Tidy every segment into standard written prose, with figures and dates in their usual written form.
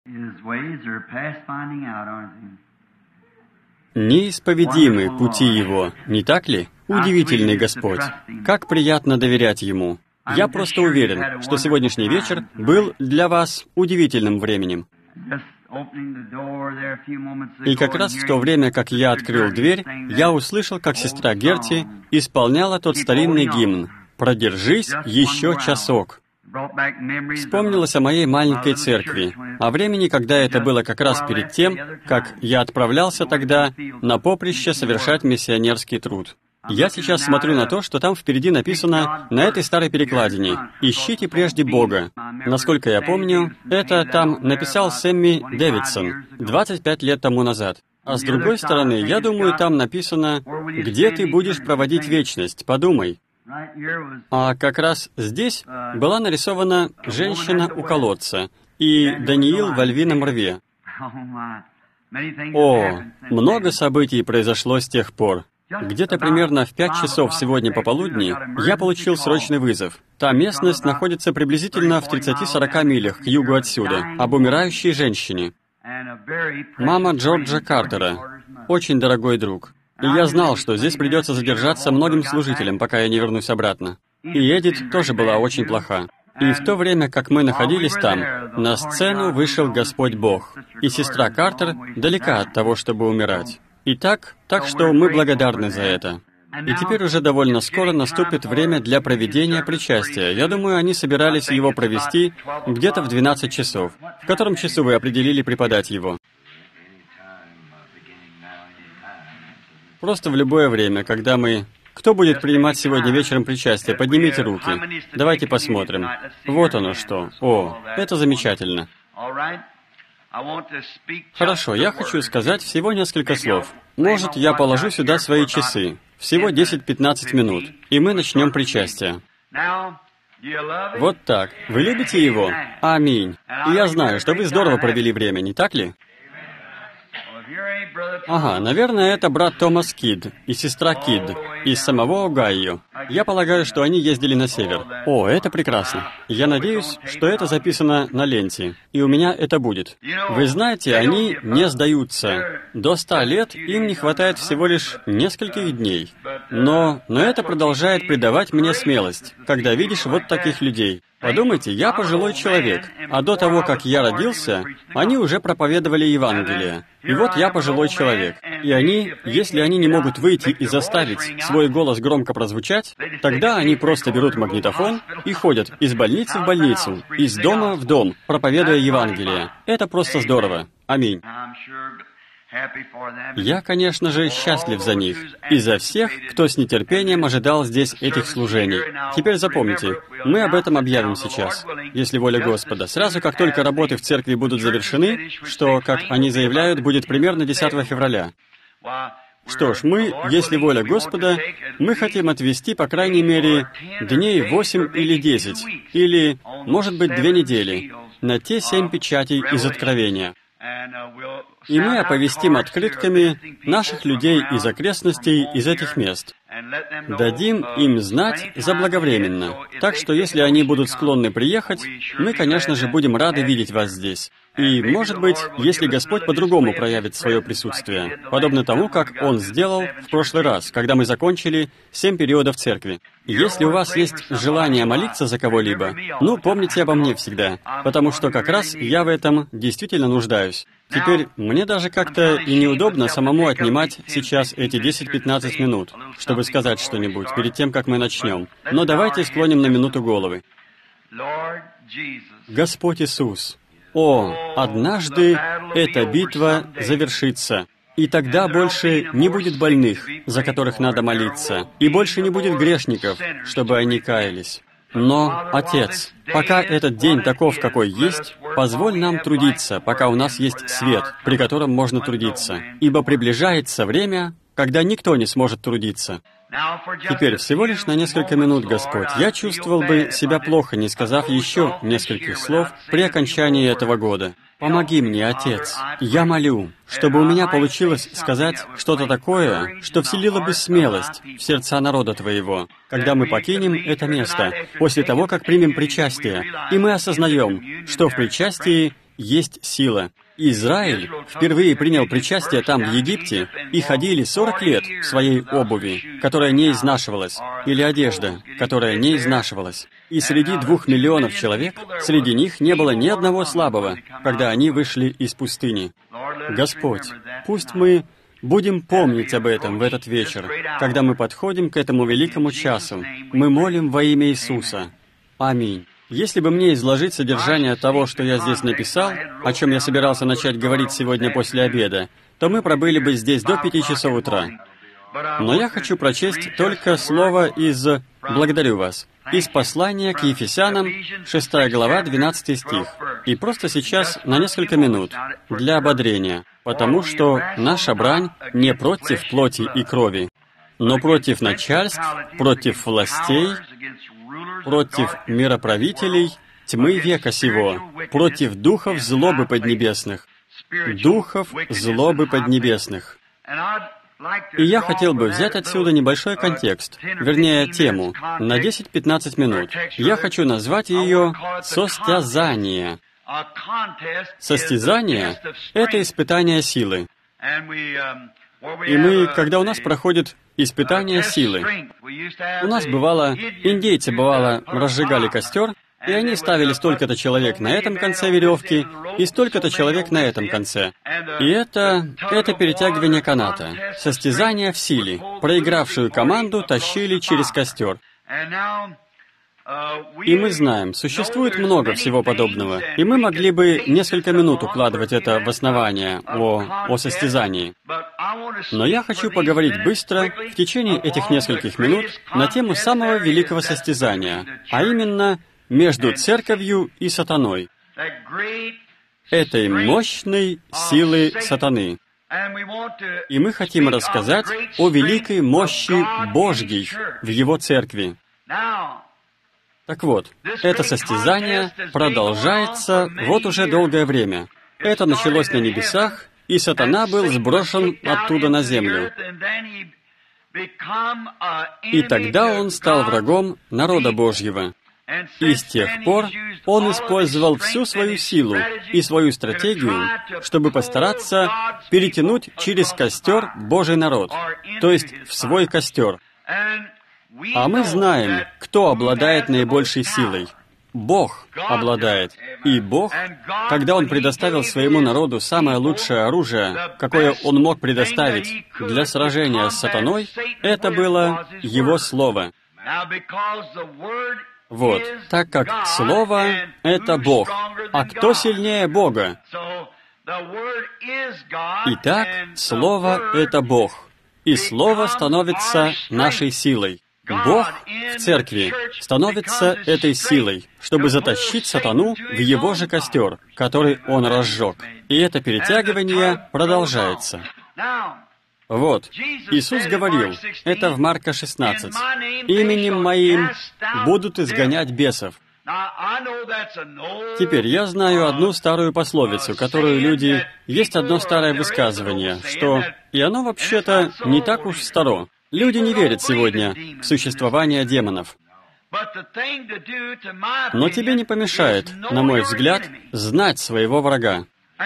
Неисповедимы пути Его, не так ли? Удивительный Господь. Как приятно доверять Ему. Я просто уверен, что сегодняшний вечер был для вас удивительным временем. И как раз в то время, как я открыл дверь, я услышал, как сестра Герти исполняла тот старинный гимн «Продержись еще часок». Вспомнилось о моей маленькой церкви, о времени, когда это было как раз перед тем, как я отправлялся тогда на поприще совершать миссионерский труд. Я сейчас смотрю на то, что там впереди написано на этой старой перекладине «Ищите прежде Бога». Насколько я помню, это там написал Сэмми Дэвидсон 25 лет тому назад. А с другой стороны, я думаю, там написано «Где ты будешь проводить вечность? Подумай». А как раз здесь была нарисована женщина у колодца и Даниил во львином рве. О, много событий произошло с тех пор. Где-то примерно в 5 часов сегодня пополудни я получил срочный вызов. Та местность находится приблизительно в 30-40 милях к югу отсюда, об умирающей женщине. Мама Джорджа Картера, очень дорогой друг. И я знал, что здесь придется задержаться многим служителям, пока я не вернусь обратно. И Эдит тоже была очень плоха. И в то время, как мы находились там, на сцену вышел Господь Бог, и сестра Картер далека от того, чтобы умирать. И так что мы благодарны за это. И теперь уже довольно скоро наступит время для проведения причастия. Я думаю, они собирались его провести где-то в 12 часов. В котором часу вы определили преподать его? Просто в любое время, когда мы... Кто будет принимать сегодня вечером причастие? Поднимите руки. Давайте посмотрим. Вот оно что. О, это замечательно. Хорошо, я хочу сказать всего несколько слов. Может, я положу сюда свои часы. Всего 10-15 минут. И мы начнем причастие. Вот так. Вы любите его? Аминь. И я знаю, что вы здорово провели время, не так ли? Ага, наверное, это брат Томас Кид и сестра Кид из самого Огайо. Я полагаю, что они ездили на север. О, это прекрасно. Я надеюсь, что это записано на ленте, и у меня это будет. Вы знаете, они не сдаются. До 100 лет им не хватает всего лишь нескольких дней. Но это продолжает придавать мне смелость, когда видишь вот таких людей. Подумайте, я пожилой человек, а до того, как я родился, они уже проповедовали Евангелие. И вот я пожилой человек. И они, если они не могут выйти и заставить свой голос громко прозвучать, тогда они просто берут магнитофон и ходят из больницы в больницу, из дома в дом, проповедуя Евангелие. Это просто здорово. Аминь. Я, конечно же, счастлив за них и за всех, кто с нетерпением ожидал здесь этих служений. Теперь запомните, мы об этом объявим сейчас, если воля Господа. Сразу, как только работы в церкви будут завершены, что, как они заявляют, будет примерно 10 февраля. Что ж, мы, если воля Господа, мы хотим отвести, по крайней мере, дней 8 или 10, или, может быть, 2 недели, на те 7 печатей из Откровения. И мы оповестим открытками наших людей из окрестностей, из этих мест. Дадим им знать заблаговременно. Так что, если они будут склонны приехать, мы, конечно же, будем рады видеть вас здесь. И, может быть, если Господь по-другому проявит свое присутствие, подобно тому, как Он сделал в прошлый раз, когда мы закончили 7 периодов церкви. Если у вас есть желание молиться за кого-либо, помните обо мне всегда, потому что как раз я в этом действительно нуждаюсь. Теперь мне даже как-то и неудобно самому отнимать сейчас эти 10-15 минут, чтобы сказать что-нибудь перед тем, как мы начнем. Но давайте склоним на минуту головы. Господь Иисус, однажды эта битва завершится, и тогда больше не будет больных, за которых надо молиться, и больше не будет грешников, чтобы они каялись. Но, Отец, пока этот день таков, какой есть, позволь нам трудиться, пока у нас есть свет, при котором можно трудиться, ибо приближается время, когда никто не сможет трудиться. Теперь всего лишь на несколько минут, Господь, я чувствовал бы себя плохо, не сказав еще нескольких слов при окончании этого года. Помоги мне, Отец. Я молю, чтобы у меня получилось сказать что-то такое, что вселило бы смелость в сердца народа Твоего, когда мы покинем это место, после того, как примем причастие, и мы осознаем, что в причастии есть сила. Израиль впервые принял причастие там, в Египте, и ходили 40 лет в своей обуви, которая не изнашивалась, или одежда, которая не изнашивалась. И среди 2 миллионов человек, среди них не было ни одного слабого, когда они вышли из пустыни. Господь, пусть мы будем помнить об этом в этот вечер, когда мы подходим к этому великому часу. Мы молим во имя Иисуса. Аминь. Если бы мне изложить содержание того, что я здесь написал, о чем я собирался начать говорить сегодня после обеда, то мы пробыли бы здесь до 5 часов утра. Но я хочу прочесть только слово из «Благодарю вас», из послания к Ефесянам, 6 глава, 12 стих. И просто сейчас на несколько минут для ободрения, потому что наша брань не против плоти и крови, но против начальств, против властей, против мироправителей тьмы века сего, против духов злобы поднебесных. Духов злобы поднебесных. И я хотел бы взять отсюда небольшой контекст, вернее, тему, на 10-15 минут. Я хочу назвать ее «Состязание». Состязание — это испытание силы. И мы, когда у нас проходит испытание силы, у нас бывало, индейцы бывало, разжигали костер, и они ставили столько-то человек на этом конце веревки и столько-то человек на этом конце. И это перетягивание каната, состязание в силе. Проигравшую команду тащили через костер. И мы знаем, существует много всего подобного, и мы могли бы несколько минут укладывать это в основание о состязании. Но я хочу поговорить быстро, в течение этих нескольких минут, на тему самого великого состязания, а именно между церковью и сатаной, этой мощной силы сатаны. И мы хотим рассказать о великой мощи Божьей в Его церкви. Так вот, это состязание продолжается вот уже долгое время. Это началось на небесах, и сатана был сброшен оттуда на землю. И тогда он стал врагом народа Божьего. И с тех пор он использовал всю свою силу и свою стратегию, чтобы постараться перетянуть через костер Божий народ, то есть в свой костер. А мы знаем, кто обладает наибольшей силой. Бог обладает. И Бог, когда Он предоставил своему народу самое лучшее оружие, какое Он мог предоставить для сражения с сатаной, это было Его Слово. Вот, так как Слово — это Бог. А кто сильнее Бога? Итак, Слово — это Бог. И Слово становится нашей силой. Бог в церкви становится этой силой, чтобы затащить сатану в его же костер, который он разжег. И это перетягивание продолжается. Вот, Иисус говорил, это в Марка 16, «Именем Моим будут изгонять бесов». Теперь я знаю одну старую пословицу, которую люди... Есть одно старое высказывание, что... И оно вообще-то не так уж старо. Люди не верят сегодня в существование демонов. Но тебе не помешает, на мой взгляд, знать своего врага.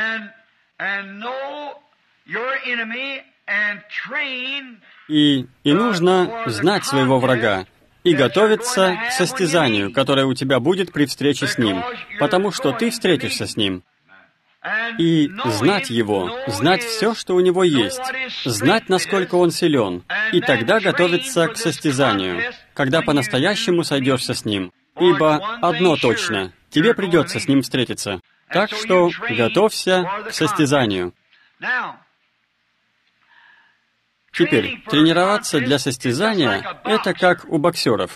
И нужно знать своего врага и готовиться к состязанию, которое у тебя будет при встрече с ним, потому что ты встретишься с ним. И знать его, знать все, что у него есть, знать, насколько он силен, и тогда готовиться к состязанию, когда по-настоящему сойдешься с ним. Ибо одно точно, тебе придется с ним встретиться. Так что готовься к состязанию. Теперь, тренироваться для состязания — это как у боксеров.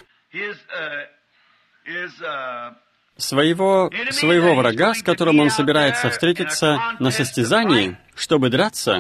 Своего врага, с которым он собирается встретиться на состязании, чтобы драться,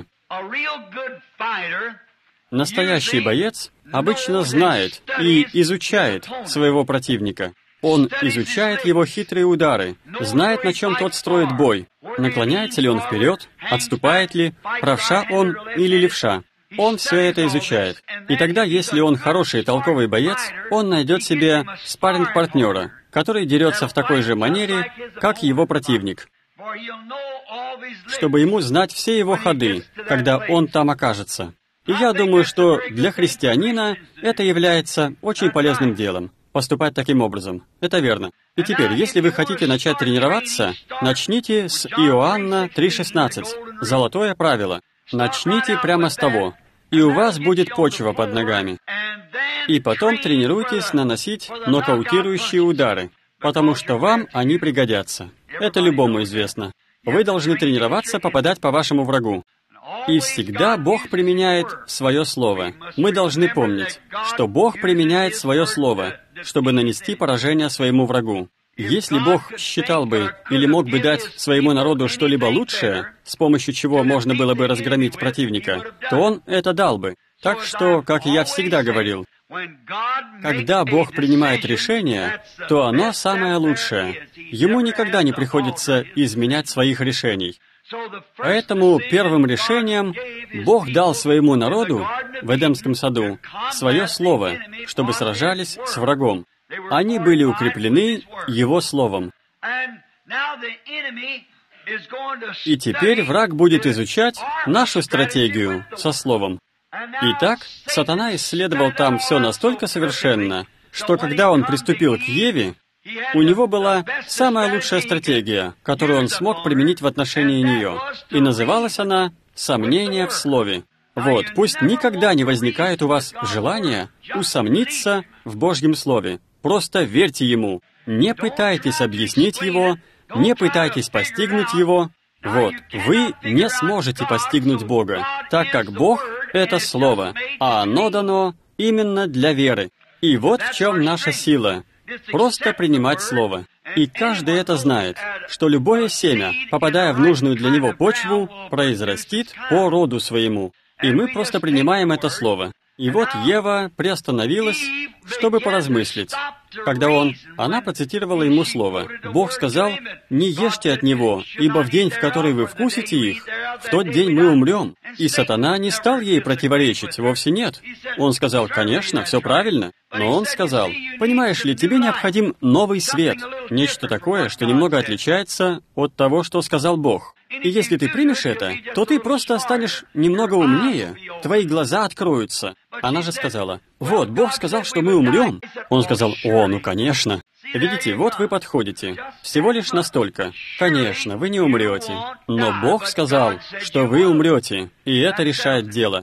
настоящий боец обычно знает и изучает своего противника. Он изучает его хитрые удары, знает, на чем тот строит бой, наклоняется ли он вперед, отступает ли, правша он или левша. Он все это изучает. И тогда, если он хороший и толковый боец, он найдет себе спарринг-партнера, который дерется в такой же манере, как его противник. чтобы ему знать все его ходы, когда он там окажется. И я думаю, что для христианина это является очень полезным делом. Поступать таким образом. Это верно. И теперь, если вы хотите начать тренироваться, начните с Иоанна 3:16. Золотое правило. Начните прямо с того, и у вас будет почва под ногами. И потом тренируйтесь наносить нокаутирующие удары, потому что вам они пригодятся. Это любому известно. Вы должны тренироваться попадать по вашему врагу. И всегда Бог применяет свое слово. Мы должны помнить, что Бог применяет свое слово, чтобы нанести поражение своему врагу. Если Бог считал бы или мог бы дать своему народу что-либо лучшее, с помощью чего можно было бы разгромить противника, то Он это дал бы. Так что, как я всегда говорил, когда Бог принимает решение, то оно самое лучшее. Ему никогда не приходится изменять своих решений. Поэтому первым решением Бог дал своему народу в Эдемском саду свое слово, чтобы сражались с врагом. Они были укреплены Его словом. И теперь враг будет изучать нашу стратегию со словом. Итак, сатана исследовал там все настолько совершенно, что когда он приступил к Еве, у него была самая лучшая стратегия, которую он смог применить в отношении нее, и называлась она «сомнение в слове». Вот, пусть никогда не возникает у вас желания усомниться в Божьем Слове. Просто верьте Ему. Не пытайтесь объяснить Его, не пытайтесь постигнуть Его. Вот, вы не сможете постигнуть Бога, так как Бог — это Слово, а оно дано именно для веры. И вот в чем наша сила. Просто принимать Слово. И каждый это знает, что любое семя, попадая в нужную для него почву, произрастит по роду своему. И мы просто принимаем это Слово. И вот Ева приостановилась, чтобы поразмыслить. Когда она процитировала ему слово. Бог сказал: «Не ешьте от него, ибо в день, в который вы вкусите их, в тот день мы умрем». И сатана не стал ей противоречить, вовсе нет. Он сказал: «Конечно, все правильно». Но он сказал: «Понимаешь ли, тебе необходим новый свет, нечто такое, что немного отличается от того, что сказал Бог. И если ты примешь это, то ты просто станешь немного умнее, твои глаза откроются». Она же сказала: «Вот, Бог сказал, что мы умрем». Он сказал: «О, ну конечно». Видите, вот вы подходите. Всего лишь настолько. Конечно, вы не умрете. Но Бог сказал, что вы умрете, и это решает дело.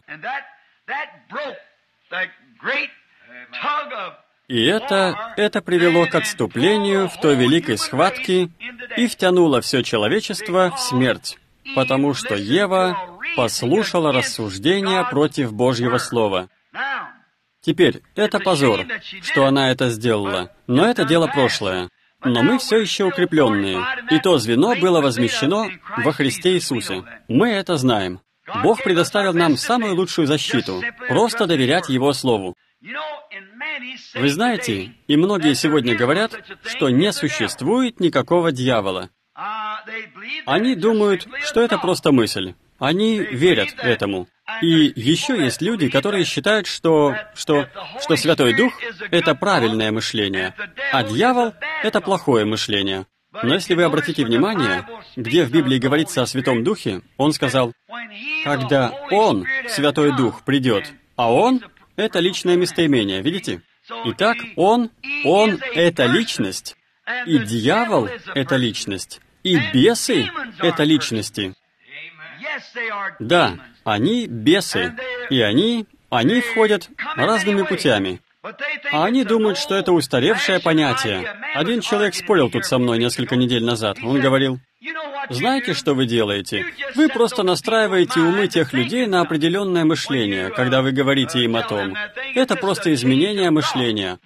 И это привело к отступлению в той великой схватке и втянуло все человечество в смерть, потому что Ева послушала рассуждения против Божьего Слова. Теперь, это позор, что она это сделала, но это дело прошлое. Но мы все еще укрепленные, и то звено было возмещено во Христе Иисусе. Мы это знаем. Бог предоставил нам самую лучшую защиту — просто доверять Его Слову. Вы знаете, и многие сегодня говорят, что не существует никакого дьявола. Они думают, что это просто мысль. Они верят этому. И еще есть люди, которые считают, что Святой Дух — это правильное мышление, а дьявол — это плохое мышление. Но если вы обратите внимание, где в Библии говорится о Святом Духе, Он сказал: «Когда Он, Святой Дух, придет», а Он — это личное местоимение, видите? Итак, Он — это личность, и дьявол — это личность, и бесы — это личности. Да, они бесы, и они входят разными путями. А они думают, что это устаревшее понятие. Один человек спорил тут со мной несколько недель назад. Он говорил: «Знаете, что вы делаете? Вы просто настраиваете умы тех людей на определенное мышление, когда вы говорите им о том. Это просто изменение мышления».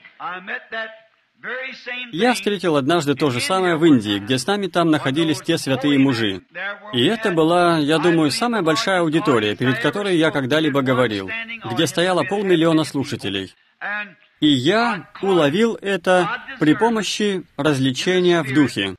Я встретил однажды то же самое в Индии, где с нами там находились те святые мужи. И это была, я думаю, самая большая аудитория, перед которой я когда-либо говорил, где стояло 500 000 слушателей. И я уловил это при помощи развлечения в духе.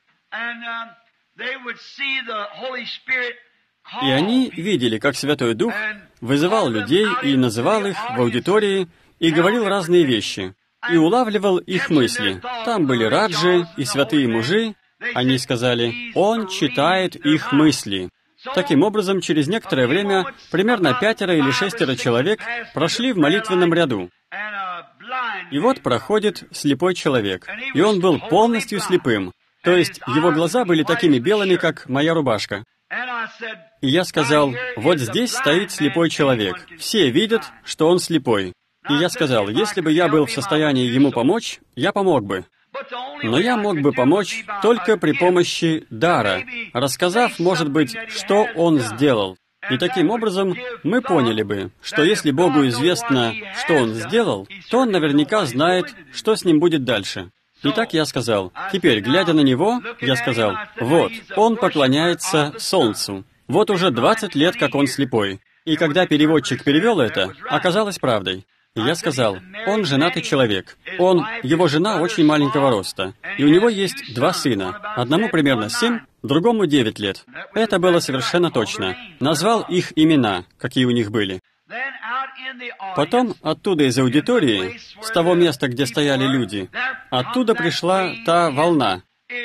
И они видели, как Святой Дух вызывал людей и называл их в аудитории и говорил разные вещи, и улавливал их мысли. Там были раджи и святые мужи, Они сказали, «Он читает их мысли». Таким образом, через некоторое время примерно 5 или 6 человек прошли в молитвенном ряду. И вот проходит слепой человек, и он был полностью слепым. То есть его глаза были такими белыми, как моя рубашка. И я сказал, вот здесь стоит слепой человек. Все видят, что он слепой. И я сказал, если бы я был в состоянии ему помочь, я помог бы. Но я мог бы помочь только при помощи дара, рассказав, может быть, что он сделал. И таким образом мы поняли бы, что если Богу известно, что он сделал, то он наверняка знает, что с ним будет дальше. Итак, я сказал, теперь, глядя на него, я сказал, вот, он поклоняется солнцу. Вот уже 20 лет, как он слепой. И когда переводчик перевел это, оказалось правдой. И я сказал, он женатый человек. Его жена очень маленького роста. И у него есть 2 сына. Одному примерно 7, другому 9 лет. Это было совершенно точно. Назвал их имена, какие у них были. Потом оттуда из аудитории, с того места, где стояли люди, оттуда пришла та волна.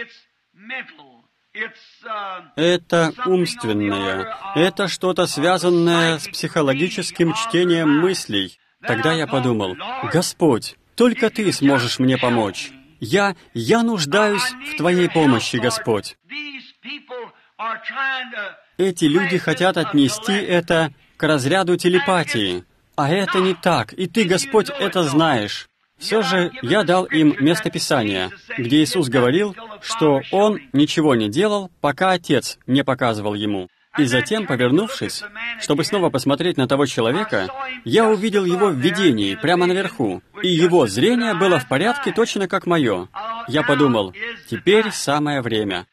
Это умственное. Это что-то связанное с психологическим чтением мыслей. Тогда я подумал, Господь, только Ты сможешь мне помочь. Я нуждаюсь в Твоей помощи, Господь. Эти люди хотят отнести это к разряду телепатии. А это не так, и Ты, Господь, это знаешь. Все же я дал им местописание, где Иисус говорил, что Он ничего не делал, пока Отец не показывал Ему. И затем, повернувшись, чтобы снова посмотреть на того человека, я увидел его в видении, прямо наверху, и его зрение было в порядке точно как мое. Я подумал, теперь самое время.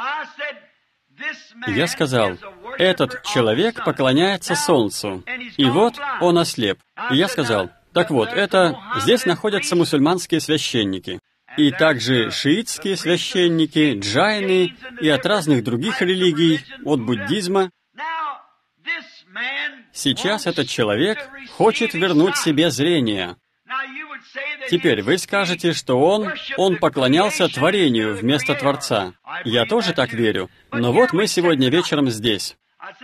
Я сказал, этот человек поклоняется солнцу, и вот он ослеп. И я сказал, так вот, здесь находятся мусульманские священники. И также шиитские священники, джайны и от разных других религий, от буддизма. Сейчас этот человек хочет вернуть себе зрение. Теперь вы скажете, что он поклонялся творению вместо Творца. Я тоже так верю. Но вот мы сегодня вечером здесь.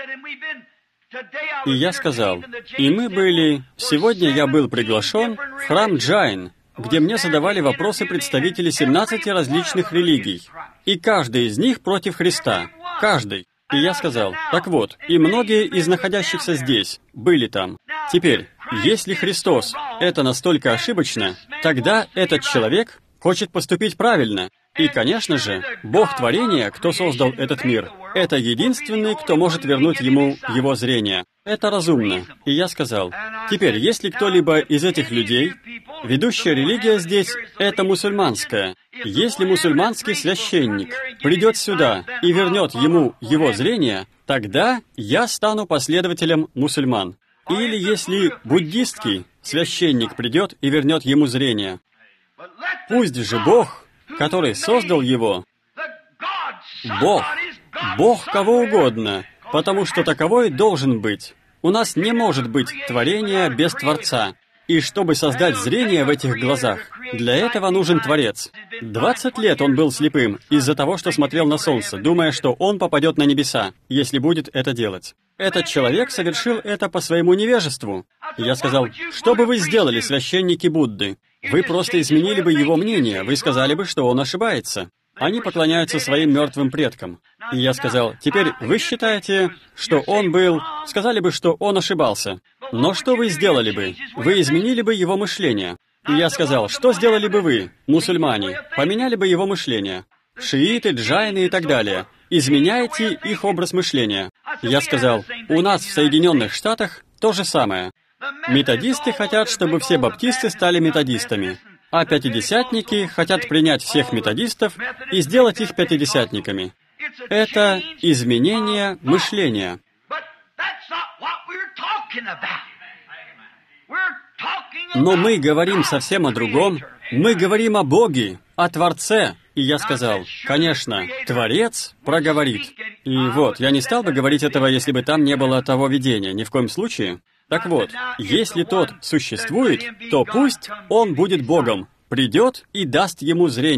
И я сказал, сегодня я был приглашен в храм Джайн, где мне задавали вопросы представители 17 различных религий. И каждый из них против Христа. Каждый. И я сказал, так вот, и многие из находящихся здесь были там. Теперь, если Христос — это настолько ошибочно, тогда этот человек хочет поступить правильно. И, конечно же, Бог творения, кто создал этот мир, это единственный, кто может вернуть ему его зрение. Это разумно. И я сказал, теперь, если кто-либо из этих людей, ведущая религия здесь — это мусульманская. Если мусульманский священник придет сюда и вернет ему его зрение, тогда я стану последователем мусульман. Или если буддистский священник придет и вернет ему зрение. Пусть же Бог, который создал его, Бог кого угодно, потому что таковой должен быть. У нас не может быть творения без Творца. И чтобы создать зрение в этих глазах, для этого нужен Творец. 20 лет он был слепым из-за того, что смотрел на солнце, думая, что он попадет на небеса, если будет это делать. Этот человек совершил это по своему невежеству. Я сказал, что бы вы сделали, священники Будды? Вы просто изменили бы его мнение, вы сказали бы, что он ошибается. Они поклоняются своим мертвым предкам. И я сказал, теперь вы считаете, что сказали бы, что он ошибался. Но что вы сделали бы? Вы изменили бы его мышление. И я сказал, что сделали бы вы, мусульмане? Поменяли бы его мышление. Шииты, джайны и так далее. Изменяете их образ мышления. Я сказал, у нас в Соединенных Штатах то же самое. Методисты хотят, чтобы все баптисты стали методистами. А пятидесятники хотят принять всех методистов и сделать их пятидесятниками. Это изменение мышления. Но мы говорим совсем о другом. Мы говорим о Боге, о Творце. И я сказал, конечно, Творец проговорит. И вот, я не стал бы говорить этого, если бы там не было того видения, ни в коем случае. Так вот, если тот существует, то пусть он будет Богом, придет и даст ему зрение.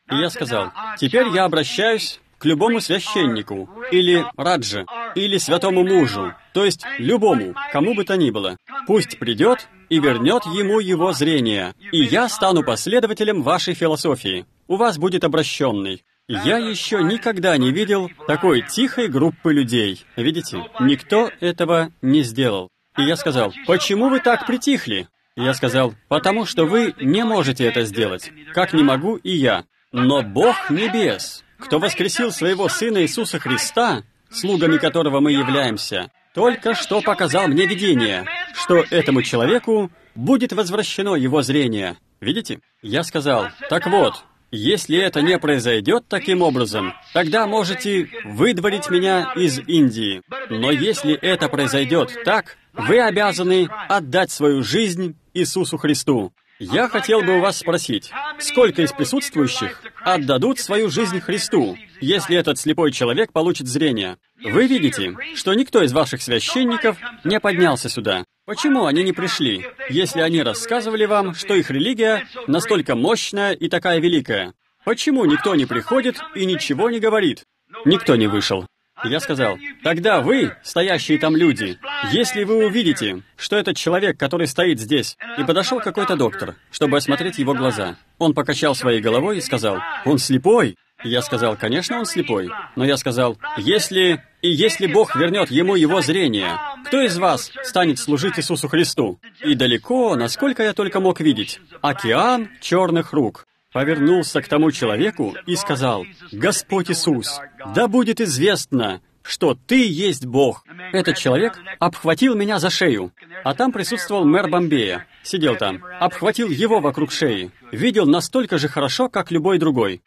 И я сказал, теперь я обращаюсь к любому священнику, или раджа, или святому мужу, то есть любому, кому бы то ни было. Пусть придет и вернет ему его зрение, и я стану последователем вашей философии. У вас будет обращенный. Я еще никогда не видел такой тихой группы людей. Видите, никто этого не сделал. И я сказал, почему вы так притихли? И я сказал, потому что вы не можете это сделать, как не могу и я. Но Бог небес, кто воскресил своего Сына Иисуса Христа, слугами которого мы являемся, только что показал мне видение, что этому человеку будет возвращено его зрение. Видите? Я сказал, так вот, если это не произойдет таким образом, тогда можете выдворить меня из Индии. Но если это произойдет так, вы обязаны отдать свою жизнь Иисусу Христу. Я хотел бы у вас спросить, сколько из присутствующих отдадут свою жизнь Христу, если этот слепой человек получит зрение? Вы видите, что никто из ваших священников не поднялся сюда. Почему они не пришли, если они рассказывали вам, что их религия настолько мощная и такая великая? Почему никто не приходит и ничего не говорит? Никто не вышел. Я сказал, тогда вы, стоящие там люди, если вы увидите, что этот человек, который стоит здесь, и подошел какой-то доктор, чтобы осмотреть его глаза, он покачал своей головой и сказал, он слепой. Я сказал, конечно, он слепой. Но я сказал, если Бог вернет ему его зрение, кто из вас станет служить Иисусу Христу? И далеко, насколько я только мог видеть, океан черных рук. Повернулся к тому человеку и сказал, «Господь Иисус, да будет известно, что Ты есть Бог». Этот человек обхватил меня за шею, а там присутствовал мэр Бомбея, сидел там, обхватил его вокруг шеи, видел настолько же хорошо, как любой другой.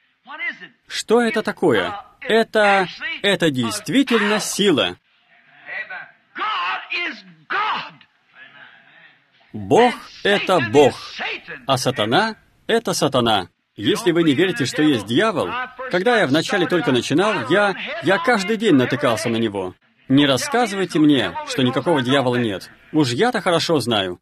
Что это такое? Это действительно сила. Бог — это Бог, а сатана — это сатана. Если вы не верите, что есть дьявол, когда я вначале только начинал, я каждый день натыкался на него. Не рассказывайте мне, что никакого дьявола нет. Уж я-то хорошо знаю.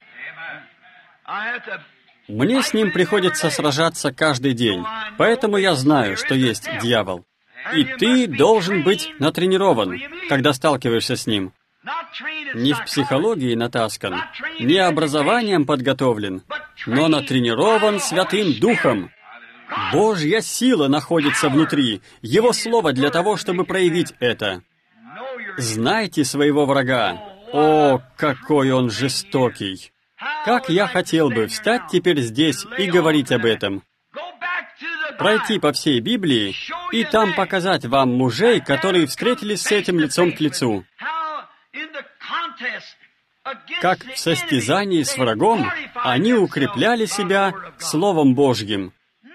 Мне с ним приходится сражаться каждый день, поэтому я знаю, что есть дьявол. И ты должен быть натренирован, когда сталкиваешься с ним. Не в психологии натаскан, не образованием подготовлен, но натренирован Святым Духом. Божья сила находится внутри, Его Слово для того, чтобы проявить это. Знайте своего врага. О, какой он жестокий! Как я хотел бы встать теперь здесь и говорить об этом. Пройти по всей Библии и там показать вам мужей, которые встретились с этим лицом к лицу. Как в состязании с врагом они укрепляли себя Словом Божьим.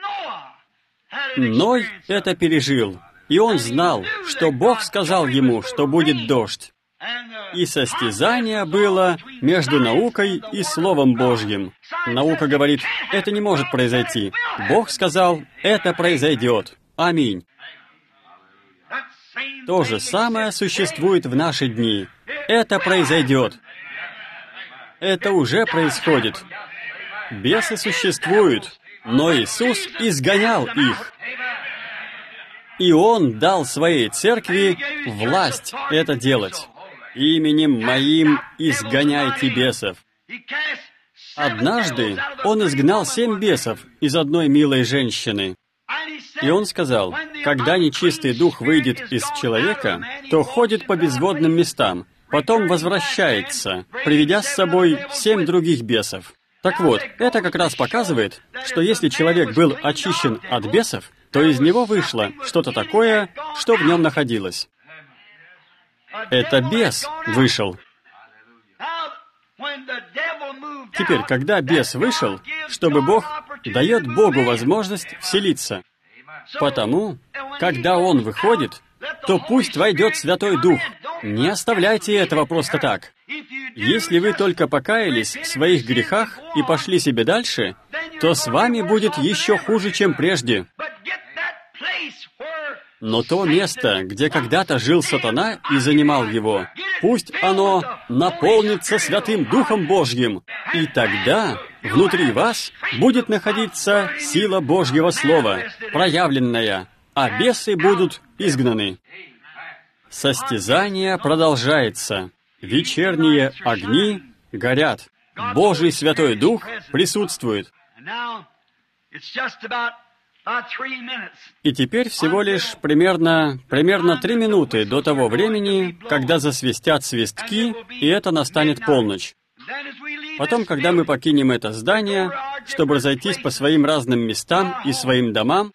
Ной это пережил, и он знал, что Бог сказал ему, что будет дождь. И состязание было между наукой и Словом Божьим. Наука говорит, это не может произойти. Бог сказал, это произойдет. Аминь. То же самое существует в наши дни. Это произойдет. Это уже происходит. Бесы существуют, но Иисус изгонял их. И Он дал своей церкви власть это делать. «Именем Моим изгоняйте бесов». Однажды Он изгнал 7 бесов из одной милой женщины. И Он сказал, когда нечистый дух выйдет из человека, то ходит по безводным местам, потом возвращается, приведя с собой 7 других бесов. Так вот, это как раз показывает, что если человек был очищен от бесов, то из него вышло что-то такое, что в нем находилось. Это бес вышел. Теперь, когда бес вышел, чтобы Бог дает Богу возможность вселиться. Потому, когда он выходит, то пусть войдет Святой Дух. Не оставляйте этого просто так. Если вы только покаялись в своих грехах и пошли себе дальше, то с вами будет еще хуже, чем прежде. Но то место, где когда-то жил сатана и занимал его, пусть оно наполнится Святым Духом Божьим. И тогда внутри вас будет находиться сила Божьего Слова, проявленная, а бесы будут изгнаны. Состязание продолжается. Вечерние огни горят. Божий Святой Дух присутствует. И теперь всего лишь примерно 3 минуты до того времени, когда засвистят свистки, и это настанет полночь. Потом, когда мы покинем это здание, чтобы разойтись по своим разным местам и своим домам,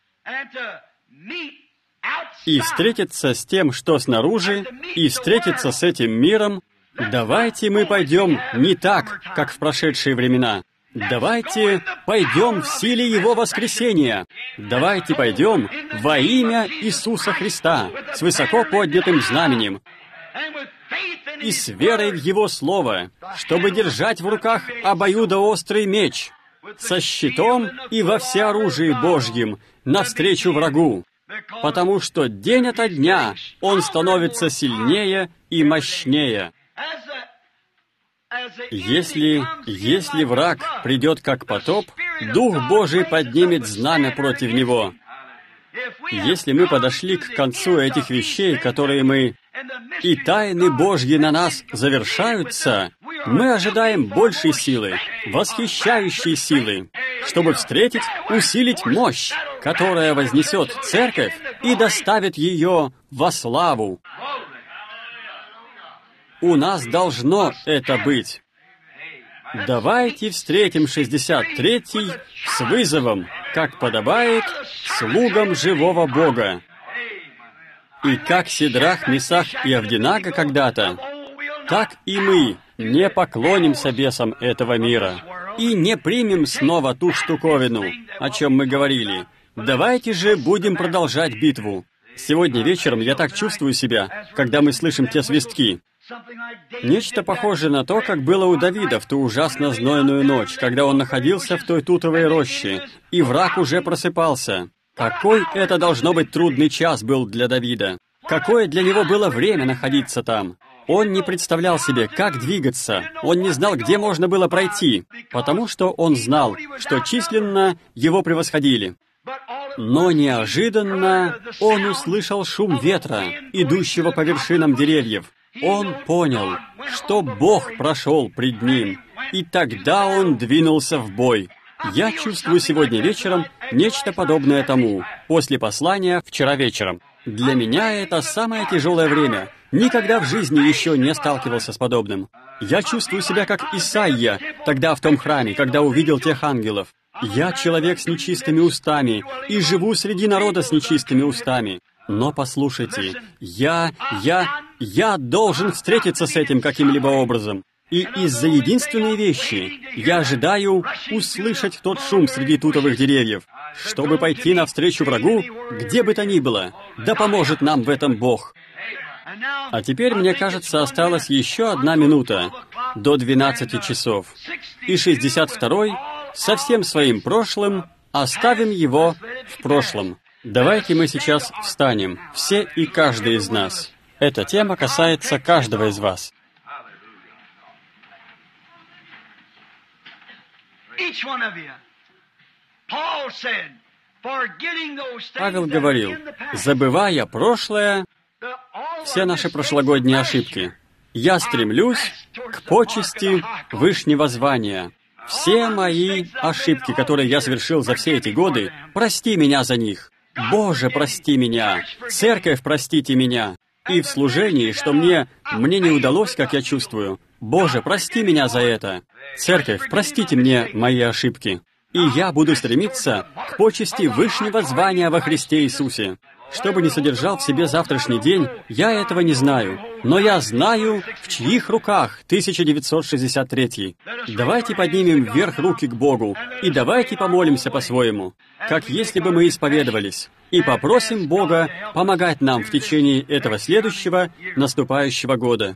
и встретиться с тем, что снаружи, и встретиться с этим миром, давайте мы пойдем не так, как в прошедшие времена. Давайте пойдем в силе Его воскресения. Давайте пойдем во имя Иисуса Христа с высоко поднятым знаменем и с верой в Его Слово, чтобы держать в руках обоюдоострый меч со щитом и во всеоружии Божьим навстречу врагу, потому что день ото дня он становится сильнее и мощнее. Если враг придет как потоп, Дух Божий поднимет знамя против него. Если мы подошли к концу этих вещей, которые мы... и тайны Божьи на нас завершаются, мы ожидаем большей силы, восхищающей силы, чтобы встретить, усилить мощь, которая вознесет церковь и доставит ее во славу. У нас должно это быть. Давайте встретим 63-й с вызовом, как подобает слугам живого Бога. И как Сидрах, Месах и Авденаго когда-то, так и мы не поклонимся бесам этого мира и не примем снова ту штуковину, о чем мы говорили. Давайте же будем продолжать битву. Сегодня вечером я так чувствую себя, когда мы слышим те свистки. Нечто похожее на то, как было у Давида в ту ужасно знойную ночь, когда он находился в той тутовой роще, и враг уже просыпался. Какой это должно быть трудный час был для Давида. Какое для него было время находиться там. Он не представлял себе, как двигаться. Он не знал, где можно было пройти, потому что он знал, что численно его превосходили. Но неожиданно он услышал шум ветра, идущего по вершинам деревьев. Он понял, что Бог прошел пред ним, и тогда он двинулся в бой. Я чувствую сегодня вечером нечто подобное тому, после послания вчера вечером. Для меня это самое тяжелое время. Никогда в жизни еще не сталкивался с подобным. Я чувствую себя как Исаия, тогда в том храме, когда увидел тех ангелов. Я человек с нечистыми устами и живу среди народа с нечистыми устами. Но послушайте, я должен встретиться с этим каким-либо образом. И из-за единственной вещи я ожидаю услышать тот шум среди тутовых деревьев, чтобы пойти навстречу врагу, где бы то ни было. Да поможет нам в этом Бог. А теперь, мне кажется, осталась еще 1 минута до 12 часов. И 62-й со всем своим прошлым оставим его в прошлом. Давайте мы сейчас встанем, все и каждый из нас. Эта тема касается каждого из вас. Павел говорил, забывая прошлое, все наши прошлогодние ошибки, я стремлюсь к почести вышнего звания. Все мои ошибки, которые я совершил за все эти годы, прости меня за них. Боже, прости меня. Церковь, простите меня. И в служении, что мне не удалось, как я чувствую. Боже, прости меня за это. Церковь, простите мне мои ошибки. И я буду стремиться к почести вышнего звания во Христе Иисусе. Что бы ни содержал в себе завтрашний день, я этого не знаю. Но я знаю, в чьих руках 1963. Давайте поднимем вверх руки к Богу, и давайте помолимся по-своему, как если бы мы исповедовались, и попросим Бога помогать нам в течение этого следующего, наступающего года.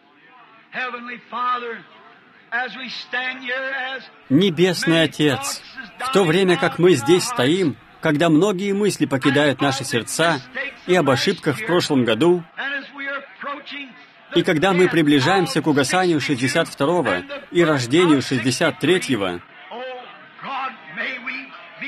Небесный Отец, в то время как мы здесь стоим, когда многие мысли покидают наши сердца и об ошибках в прошлом году, и когда мы приближаемся к угасанию 62-го и рождению 63-го,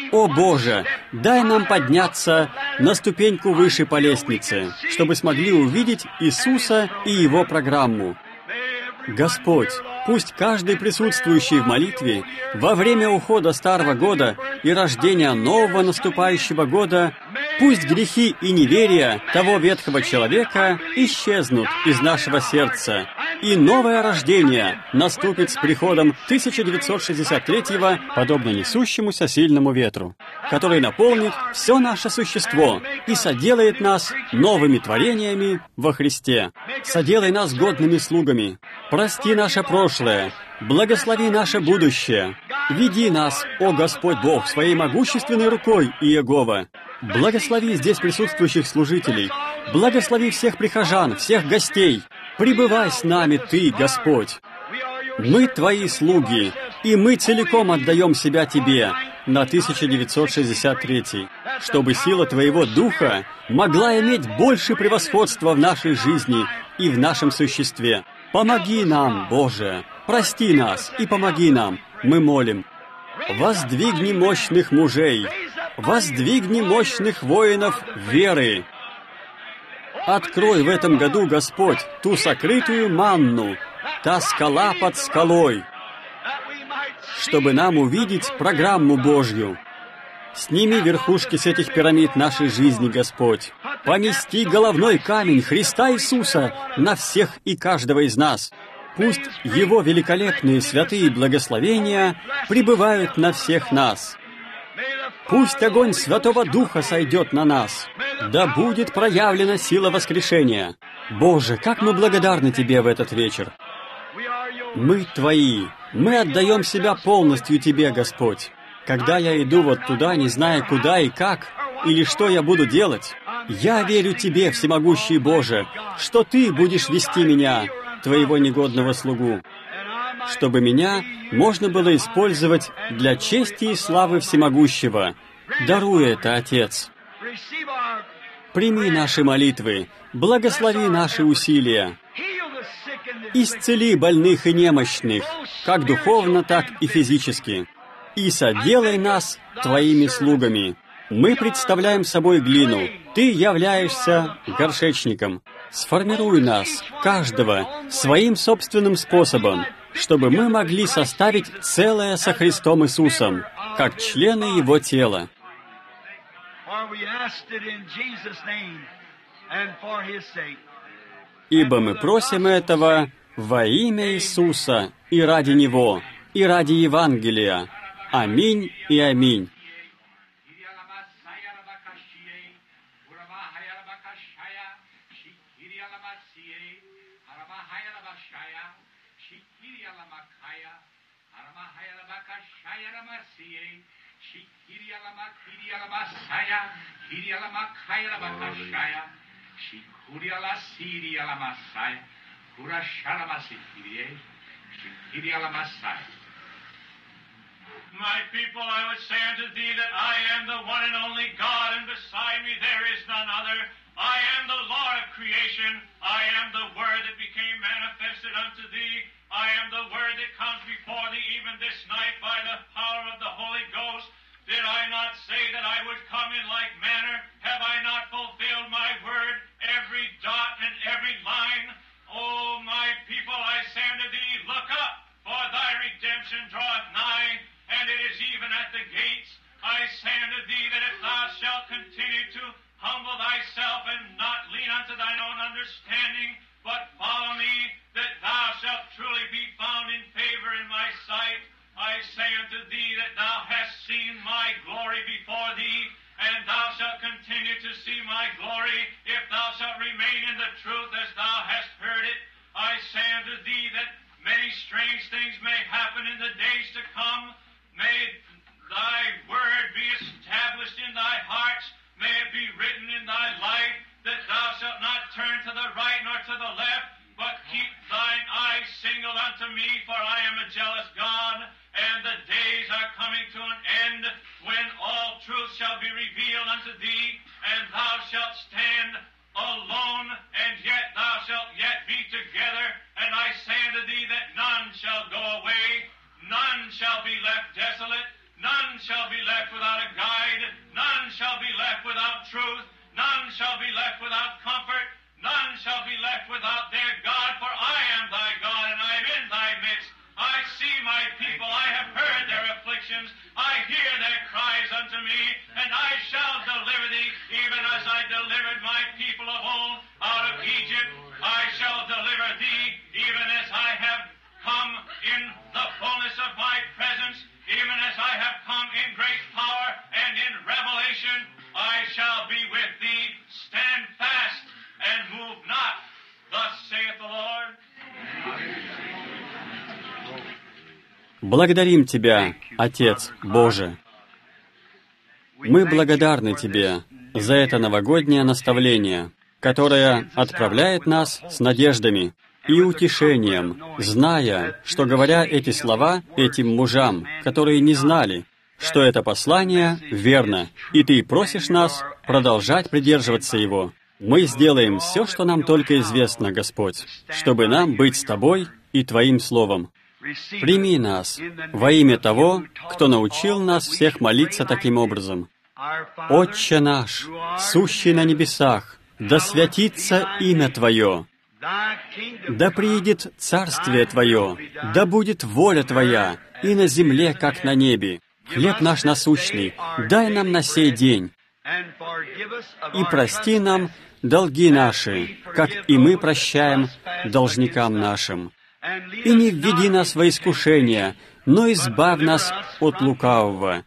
О Боже, дай нам подняться на ступеньку выше по лестнице, чтобы смогли увидеть Иисуса и Его программу. Господь, пусть каждый присутствующий в молитве во время ухода Старого года и рождения нового наступающего года, пусть грехи и неверия того ветхого человека исчезнут из нашего сердца, и новое рождение наступит с приходом 1963-го, подобно несущемуся сильному ветру, который наполнит все наше существо и соделает нас новыми творениями во Христе. Соделай нас годными слугами. Прости наше прошлое, благослови наше будущее. Веди нас, о Господь Бог, своей могущественной рукой, Иегова. Благослови здесь присутствующих служителей. Благослови всех прихожан, всех гостей. Пребывай с нами Ты, Господь. Мы Твои слуги, и мы целиком отдаем себя Тебе на 1963, чтобы сила Твоего Духа могла иметь больше превосходства в нашей жизни и в нашем существе. Помоги нам, Боже, прости нас и помоги нам, мы молим. Воздвигни мощных мужей, воздвигни мощных воинов веры. Открой в этом году, Господь, ту сокрытую манну, та скала под скалой, чтобы нам увидеть программу Божью. Сними верхушки с этих пирамид нашей жизни, Господь. Помести головной камень Христа Иисуса на всех и каждого из нас. Пусть Его великолепные святые благословения пребывают на всех нас. Пусть огонь Святого Духа сойдет на нас. Да будет проявлена сила воскрешения. Боже, как мы благодарны Тебе в этот вечер. Мы Твои. Мы отдаем себя полностью Тебе, Господь. Когда я иду вот туда, не зная куда и как, или что я буду делать, я верю Тебе, всемогущий Боже, что Ты будешь вести меня, Твоего негодного слугу, чтобы меня можно было использовать для чести и славы всемогущего. Даруй это, Отец. Прими наши молитвы, благослови наши усилия. Исцели больных и немощных, как духовно, так и физически. И соделай нас Твоими слугами. Мы представляем собой глину. Ты являешься горшечником. Сформируй нас, каждого, своим собственным способом, чтобы мы могли составить целое со Христом Иисусом, как члены Его тела. Ибо мы просим этого во имя Иисуса и ради Него, и ради Евангелия. Аминь и аминь. My people, I would say unto thee that I am the one and only God, and beside me there is none other. I am the Lord of creation. I am the Word that became manifested unto thee. I am the Word that comes before thee even this night by the power of the Holy Ghost. Did I not say that I would come in like manner? Have I not fulfilled my word, every dot and every line? O my people, I say unto thee, look up, for thy redemption draweth nigh, and it is even at the gates. I say unto thee that if thou shalt continue to humble thyself and not lean unto thine own understanding, but follow me, that thou shalt truly be found in favor in my sight. I say unto thee that thou hast seen my glory before thee, and thou shalt continue to see my glory, if thou shalt remain in the truth as thou hast heard it. I say unto thee that many strange things may happen in the days to come. May thy word be established in thy hearts. May it be written in thy life, that thou shalt not turn to the right nor to the left, but keep thine eyes single unto me, for I am a jealous God, and the days are coming to an end, when all truth shall be revealed unto thee, and thou shalt stand alone, and yet thou shalt yet be together. And I say unto thee that none shall go away, none shall be left desolate, None shall be left without a guide. None shall be left without truth. None shall be left without comfort. None shall be left without their God, for I am thy God, and I am in thy midst. I see my people, I have heard their afflictions, I hear their cries unto me, and I shall deliver thee, even as I delivered my people of old out of Egypt. I shall deliver thee, even as I have come in the fullness of my presence, even as I have come in great power and in revelation. I shall be with thee. Stand fast and move not. Thus saith the Lord. Благодарим Тебя, Отец Боже. Мы благодарны Тебе за это новогоднее наставление, которое отправляет нас с надеждами и утешением, зная, что, говоря эти слова этим мужам, которые не знали, что это послание верно, и Ты просишь нас продолжать придерживаться его. Мы сделаем все, что нам только известно, Господь, чтобы нам быть с Тобой и Твоим Словом. Прими нас во имя того, кто научил нас всех молиться таким образом. «Отче наш, сущий на небесах, да святится имя Твое, да приидет царствие Твое, да будет воля Твоя и на земле, как на небе. Хлеб наш насущный, дай нам на сей день, и прости нам долги наши, как и мы прощаем должникам нашим. И не введи нас во искушение, но избавь нас от лукавого.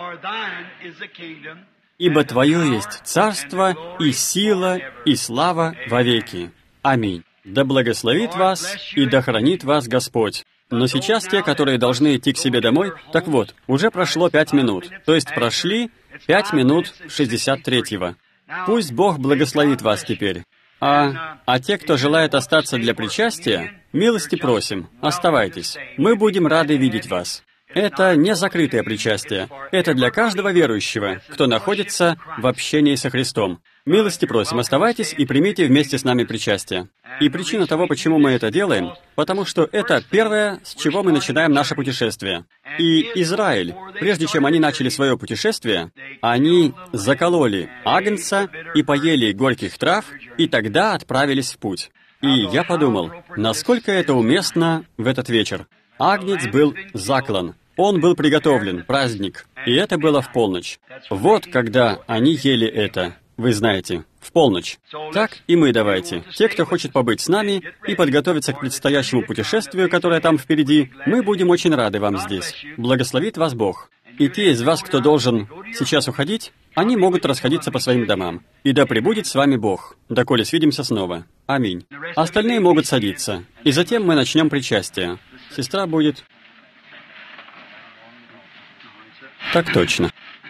Ибо Твое есть царство, и сила, и слава вовеки. Аминь. Да благословит вас и да хранит вас Господь». Но сейчас те, которые должны идти к себе домой, так вот, уже прошло 5 минут, то есть прошли 5 минут 63-го. Пусть Бог благословит вас теперь. А те, кто желает остаться для причастия, милости просим, оставайтесь. Мы будем рады видеть вас. Это не закрытое причастие. Это для каждого верующего, кто находится в общении со Христом. Милости просим, оставайтесь и примите вместе с нами причастие. И причина того, почему мы это делаем, потому что это первое, с чего мы начинаем наше путешествие. И Израиль, прежде чем они начали свое путешествие, они закололи агнца и поели горьких трав, и тогда отправились в путь. И я подумал, насколько это уместно в этот вечер. Агнец был заклан. Он был приготовлен, праздник, и это было в полночь. Вот когда они ели это, вы знаете, в полночь. Так и мы давайте. Те, кто хочет побыть с нами и подготовиться к предстоящему путешествию, которое там впереди, мы будем очень рады вам здесь. Благословит вас Бог. И те из вас, кто должен сейчас уходить, они могут расходиться по своим домам. И да пребудет с вами Бог, доколе свидимся снова. Аминь. Остальные могут садиться. И затем мы начнем причастие. Сестра будет... Так точно.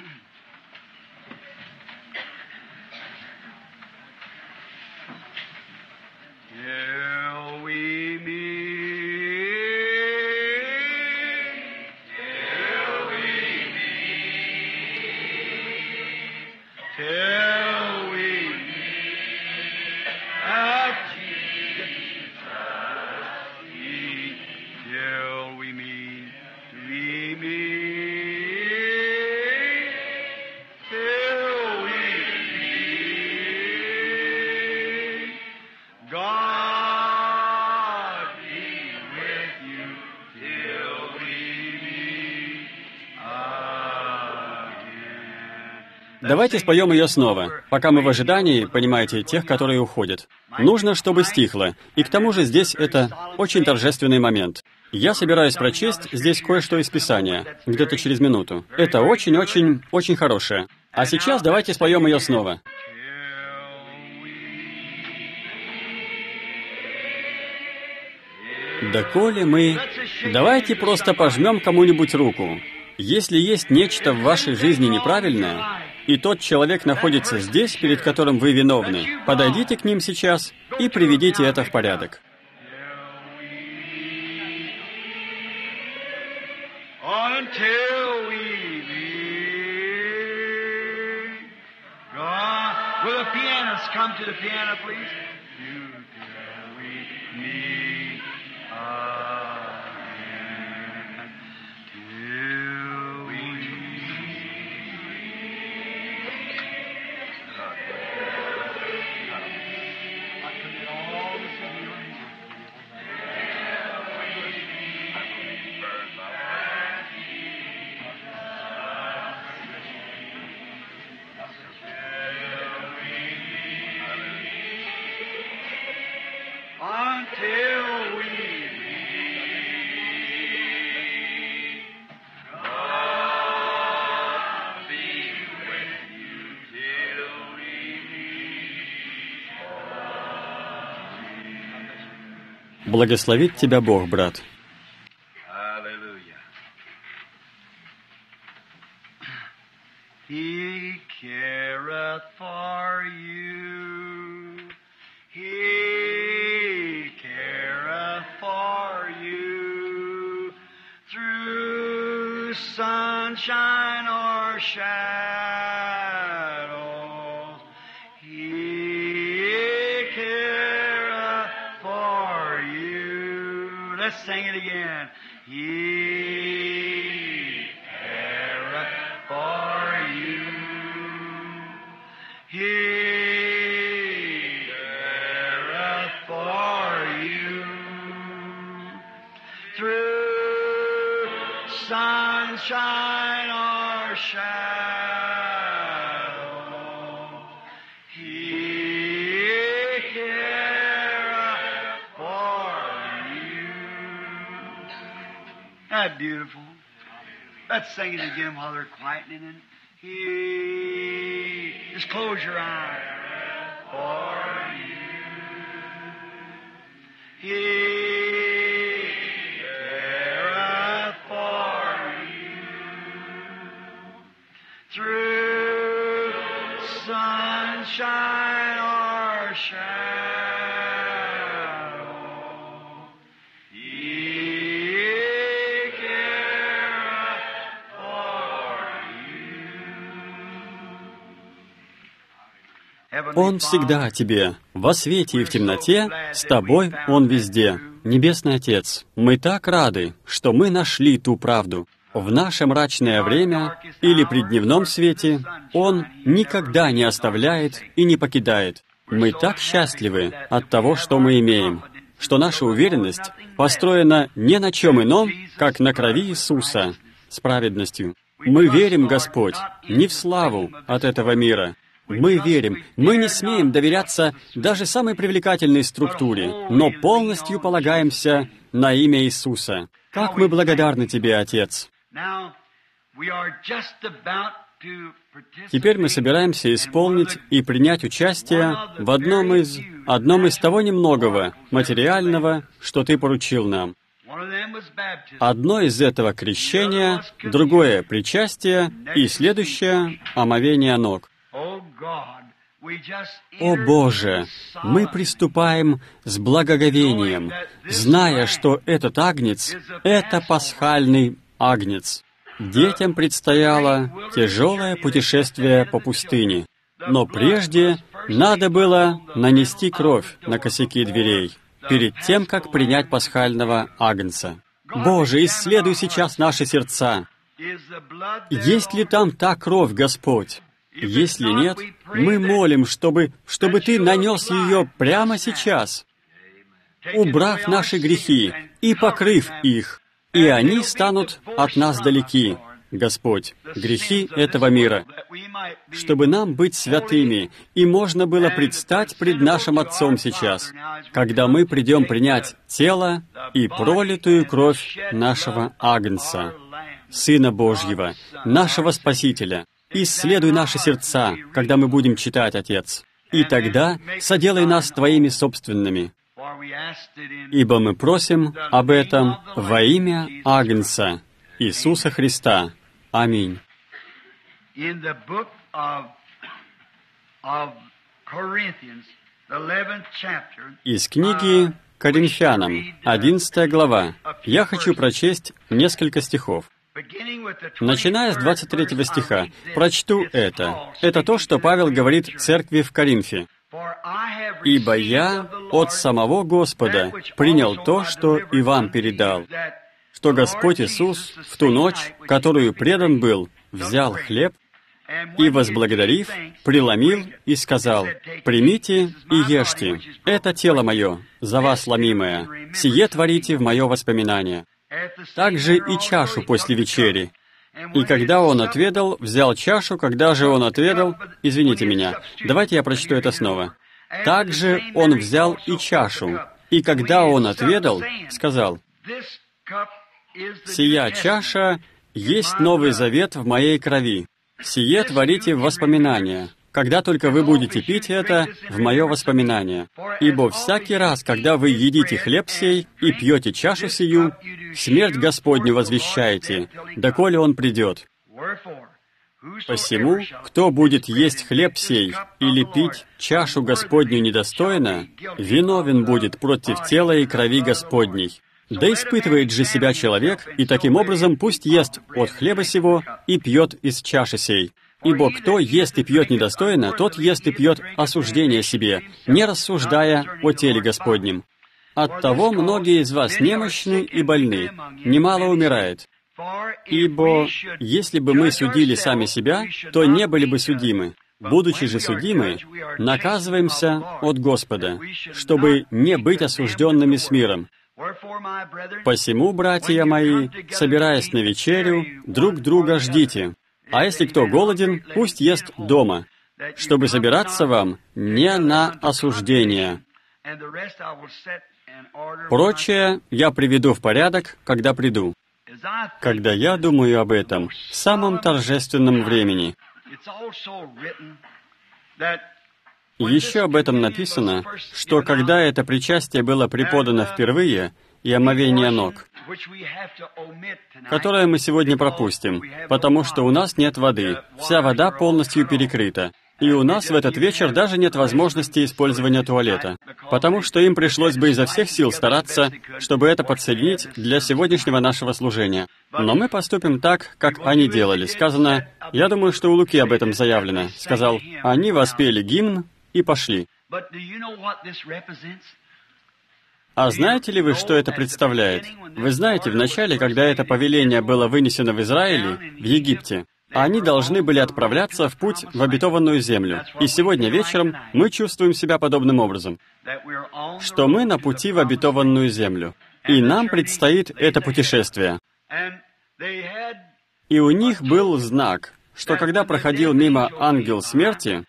Давайте споем ее снова, пока мы в ожидании, понимаете, тех, которые уходят. Нужно, чтобы стихло, и к тому же здесь это очень торжественный момент. Я собираюсь прочесть здесь кое-что из Писания, где-то через минуту. Это очень хорошее. А сейчас давайте споем ее снова. Доколе мы... Давайте просто пожмем кому-нибудь руку. Если есть нечто в вашей жизни неправильное, и тот человек находится здесь, перед которым вы виновны, подойдите к ним сейчас и приведите это в порядок. until we meet. God be with you till we meet. Благословит тебя Бог, брат. He careth for you. He careth for you. Through sunshine or shadows, He careth for you. Let's sing it again. He careth for you. He careth for you. Through sunshine or shadow, He careth for you. That's beautiful. Let's sing it again while they're quietening it. He, just close your eyes. For you. He careth for you. Through sunshine or shadow, He careth for you. Он всегда о тебе. Во свете и в темноте, с тобой Он везде. Небесный Отец, мы так рады, что мы нашли ту правду. В наше мрачное время или при дневном свете Он никогда не оставляет и не покидает. Мы так счастливы от того, что мы имеем, что наша уверенность построена не на чем ином, как на крови Иисуса с праведностью. Мы верим, Господь, не в славу от этого мира. Мы верим, мы не смеем доверяться даже самой привлекательной структуре, но полностью полагаемся на имя Иисуса. Как мы благодарны Тебе, Отец! Теперь мы собираемся исполнить и принять участие в одном из того немногого материального, что Ты поручил нам. Одно из этого крещение, другое причастие и следующее омовение ног. О Боже, мы приступаем с благоговением, зная, что этот агнец — это пасхальный агнец. Детям предстояло тяжелое путешествие по пустыне, но прежде надо было нанести кровь на косяки дверей, перед тем, как принять пасхального агнца. Боже, исследуй сейчас наши сердца. Есть ли там та кровь, Господь? Если нет, мы молим, чтобы Ты нанес ее прямо сейчас, убрав наши грехи и покрыв их, и они станут от нас далеки, Господь, грехи этого мира, чтобы нам быть святыми, и можно было предстать пред нашим Отцом сейчас, когда мы придем принять тело и пролитую кровь нашего Агнца, Сына Божьего, нашего Спасителя. Исследуй наши сердца, когда мы будем читать, Отец, и тогда соделай нас Твоими собственными. Ибо мы просим об этом во имя Агнца, Иисуса Христа. Аминь. Из книги Коринфянам, 11 глава, я хочу прочесть несколько стихов. Начиная с 23 стиха, прочту это. Это то, что Павел говорит церкви в Коринфе. «Ибо я от самого Господа принял то, что и вам передал, что Господь Иисус в ту ночь, которую предан был, взял хлеб и, возблагодарив, преломил и сказал: «Примите и ешьте, это тело мое, за вас ломимое, сие творите в мое воспоминание». Также и чашу после вечери. И когда он отведал, взял чашу, когда же он отведал... Извините меня, давайте я прочту это снова. Также он взял и чашу, И когда он отведал, сказал: «Сия чаша есть Новый Завет в моей крови. Сие творите в воспоминания. Когда только вы будете пить это, в мое воспоминание. Ибо всякий раз, когда вы едите хлеб сей и пьете чашу сию, смерть Господню возвещаете, доколе Он придет. Посему, кто будет есть хлеб сей или пить чашу Господню недостойно, виновен будет против тела и крови Господней. Да испытывает же себя человек, и таким образом пусть ест от хлеба сего и пьет из чаши сей. Ибо кто ест и пьет недостойно, тот ест и пьет осуждение себе, не рассуждая о теле Господнем. Оттого многие из вас немощны и больны, немало умирает. Ибо если бы мы судили сами себя, то не были бы судимы. Будучи же судимы, наказываемся от Господа, чтобы не быть осужденными с миром. Посему, братья мои, собираясь на вечерю, друг друга ждите. А если кто голоден, пусть ест дома, чтобы собираться вам не на осуждение. Прочее я приведу в порядок, когда приду. Когда я думаю об этом в самом торжественном времени. Еще об этом написано, что когда это причастие было преподано впервые, и омовение ног, которое мы сегодня пропустим, потому что у нас нет воды, вся вода полностью перекрыта. И у нас в этот вечер даже нет возможности использования туалета, потому что им пришлось бы изо всех сил стараться, чтобы это подсоединить для сегодняшнего нашего служения. Но мы поступим так, как они делали. Сказано, я думаю, что у Луки об этом заявлено. Сказал, они воспели гимн и пошли. А знаете ли вы, что это представляет? Вы знаете, вначале, когда это повеление было вынесено в Израиле, в Египте, они должны были отправляться в путь в обетованную землю. И сегодня вечером мы чувствуем себя подобным образом, что мы на пути в обетованную землю. И нам предстоит это путешествие. И у них был знак, что когда проходил мимо ангел смерти,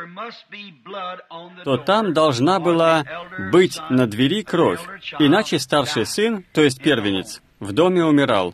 то там должна была быть на двери кровь, иначе старший сын, то есть первенец, в доме умирал.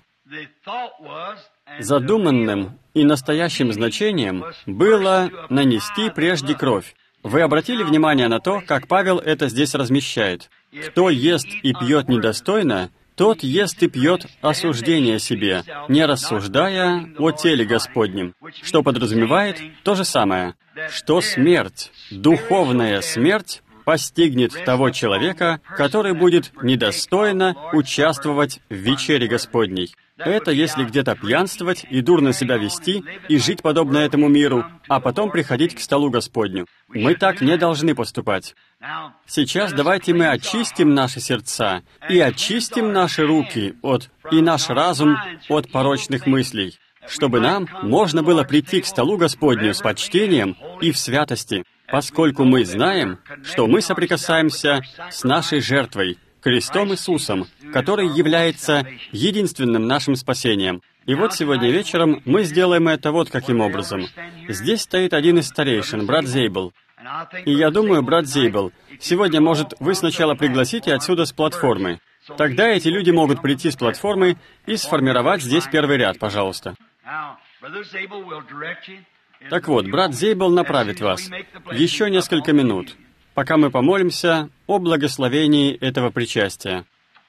Задуманным и настоящим значением было нанести прежде кровь. Вы обратили внимание на то, как Павел это здесь размещает? «Кто ест и пьет недостойно, тот ест и пьет осуждение себе, не рассуждая о теле Господнем», что подразумевает то же самое, что смерть, духовная смерть, постигнет того человека, который будет недостойно участвовать в вечере Господней. Это если где-то пьянствовать и дурно себя вести, и жить подобно этому миру, а потом приходить к столу Господню. Мы так не должны поступать. Сейчас давайте мы очистим наши сердца и очистим наши руки и наш разум от порочных мыслей, чтобы нам можно было прийти к столу Господню с почтением и в святости, поскольку мы знаем, что мы соприкасаемся с нашей жертвой, Христом Иисусом, который является единственным нашим спасением. И вот сегодня вечером мы сделаем это вот каким образом. Здесь стоит один из старейшин, брат Зейбл. И я думаю, брат Зейбл, сегодня, может, вы сначала пригласите отсюда с платформы. Тогда эти люди могут прийти с платформы и сформировать здесь первый ряд, пожалуйста. Так вот, брат Зейбл направит вас. Еще несколько минут, пока мы помолимся о благословении этого причастия.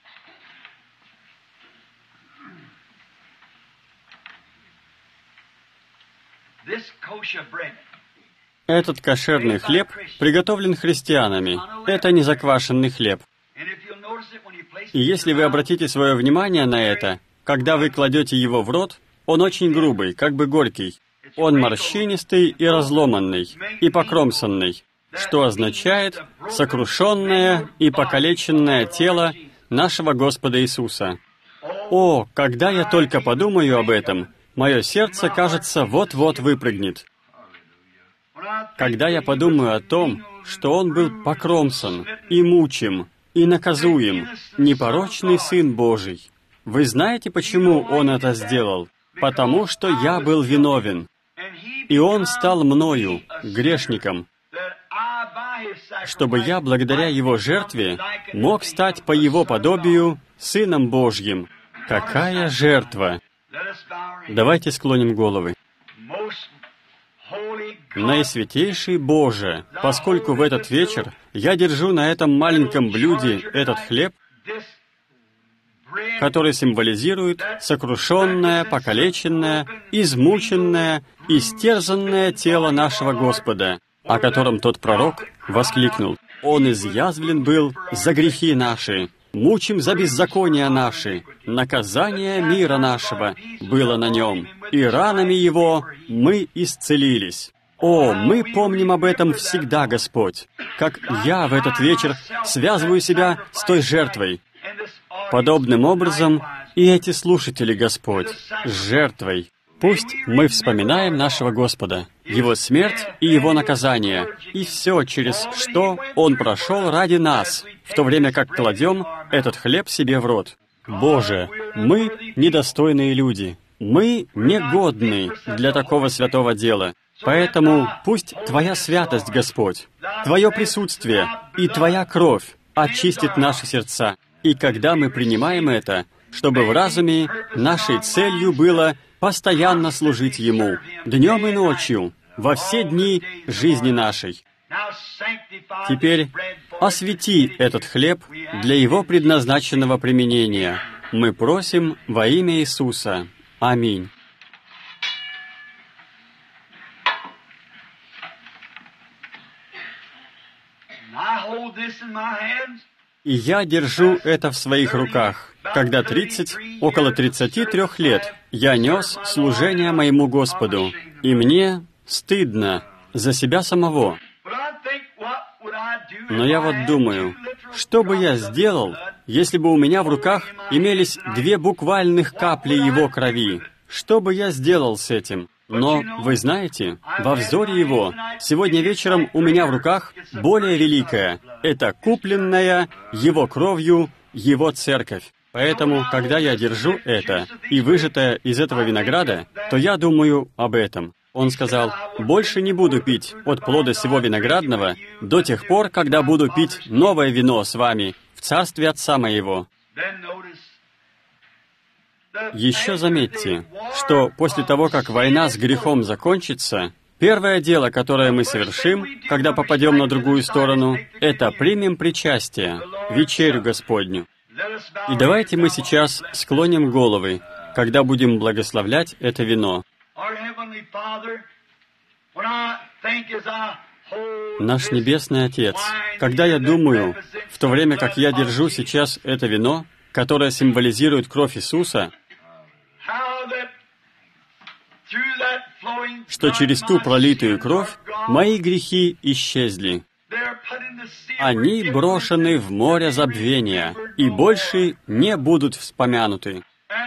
Этот кошерный хлеб приготовлен христианами. Это не заквашенный хлеб. И если вы обратите свое внимание на это, когда вы кладете его в рот, он очень грубый, как бы горький. Он морщинистый и разломанный, и покромсанный, что означает сокрушенное и покалеченное тело нашего Господа Иисуса. О, когда я только подумаю об этом, мое сердце, кажется, вот-вот выпрыгнет. Когда я подумаю о том, что Он был покромсан и мучим, и наказуем, непорочный Сын Божий. Вы знаете, почему Он это сделал? Потому что я был виновен. И Он стал мною, грешником, чтобы я, благодаря Его жертве, мог стать по Его подобию Сыном Божьим. Какая жертва! Давайте склоним головы. Наисвятейший Боже, поскольку в этот вечер я держу на этом маленьком блюде этот хлеб, который символизирует сокрушенное, покалеченное, измученное, истерзанное тело нашего Господа, о котором тот пророк воскликнул: «Он изъязвлен был за грехи наши, мучим за беззакония наши, наказание мира нашего было на нем, и ранами Его мы исцелились». О, мы помним об этом всегда, Господь, как я в этот вечер связываю себя с той жертвой. Подобным образом и эти слушатели, Господь, с жертвой. Пусть мы вспоминаем нашего Господа, Его смерть и Его наказание, и все, через что Он прошел ради нас, в то время как кладем этот хлеб себе в рот. Боже, мы недостойные люди, мы негодны для такого святого дела. Поэтому пусть Твоя святость, Господь, Твое присутствие и Твоя кровь очистит наши сердца. И когда мы принимаем это, чтобы в разуме нашей целью было постоянно служить Ему, днем и ночью, во все дни жизни нашей. Теперь освети этот хлеб для его предназначенного применения. Мы просим во имя Иисуса. Аминь. И я держу это в своих руках, когда около 33 лет я нес служение моему Господу, и мне стыдно за себя самого. Но я вот думаю, что бы я сделал, если бы у меня в руках имелись 2 буквальных капли Его крови? Что бы я сделал с этим? Но, вы знаете, во взоре Его сегодня вечером у меня в руках более великое. Это купленная Его кровью Его церковь. Поэтому, когда я держу это и выжатое из этого винограда, то я думаю об этом. Он сказал: «Больше не буду пить от плода сего виноградного до тех пор, когда буду пить новое вино с вами в царстве Отца моего». Еще заметьте, что после того, как война с грехом закончится, первое дело, которое мы совершим, когда попадем на другую сторону, это примем причастие, вечерю Господню. И давайте мы сейчас склоним головы, когда будем благословлять это вино. Наш Небесный Отец, когда я думаю, в то время как я держу сейчас это вино, которое символизирует кровь Иисуса, что через ту пролитую кровь мои грехи исчезли. Они брошены в море забвения и больше не будут вспомянуты.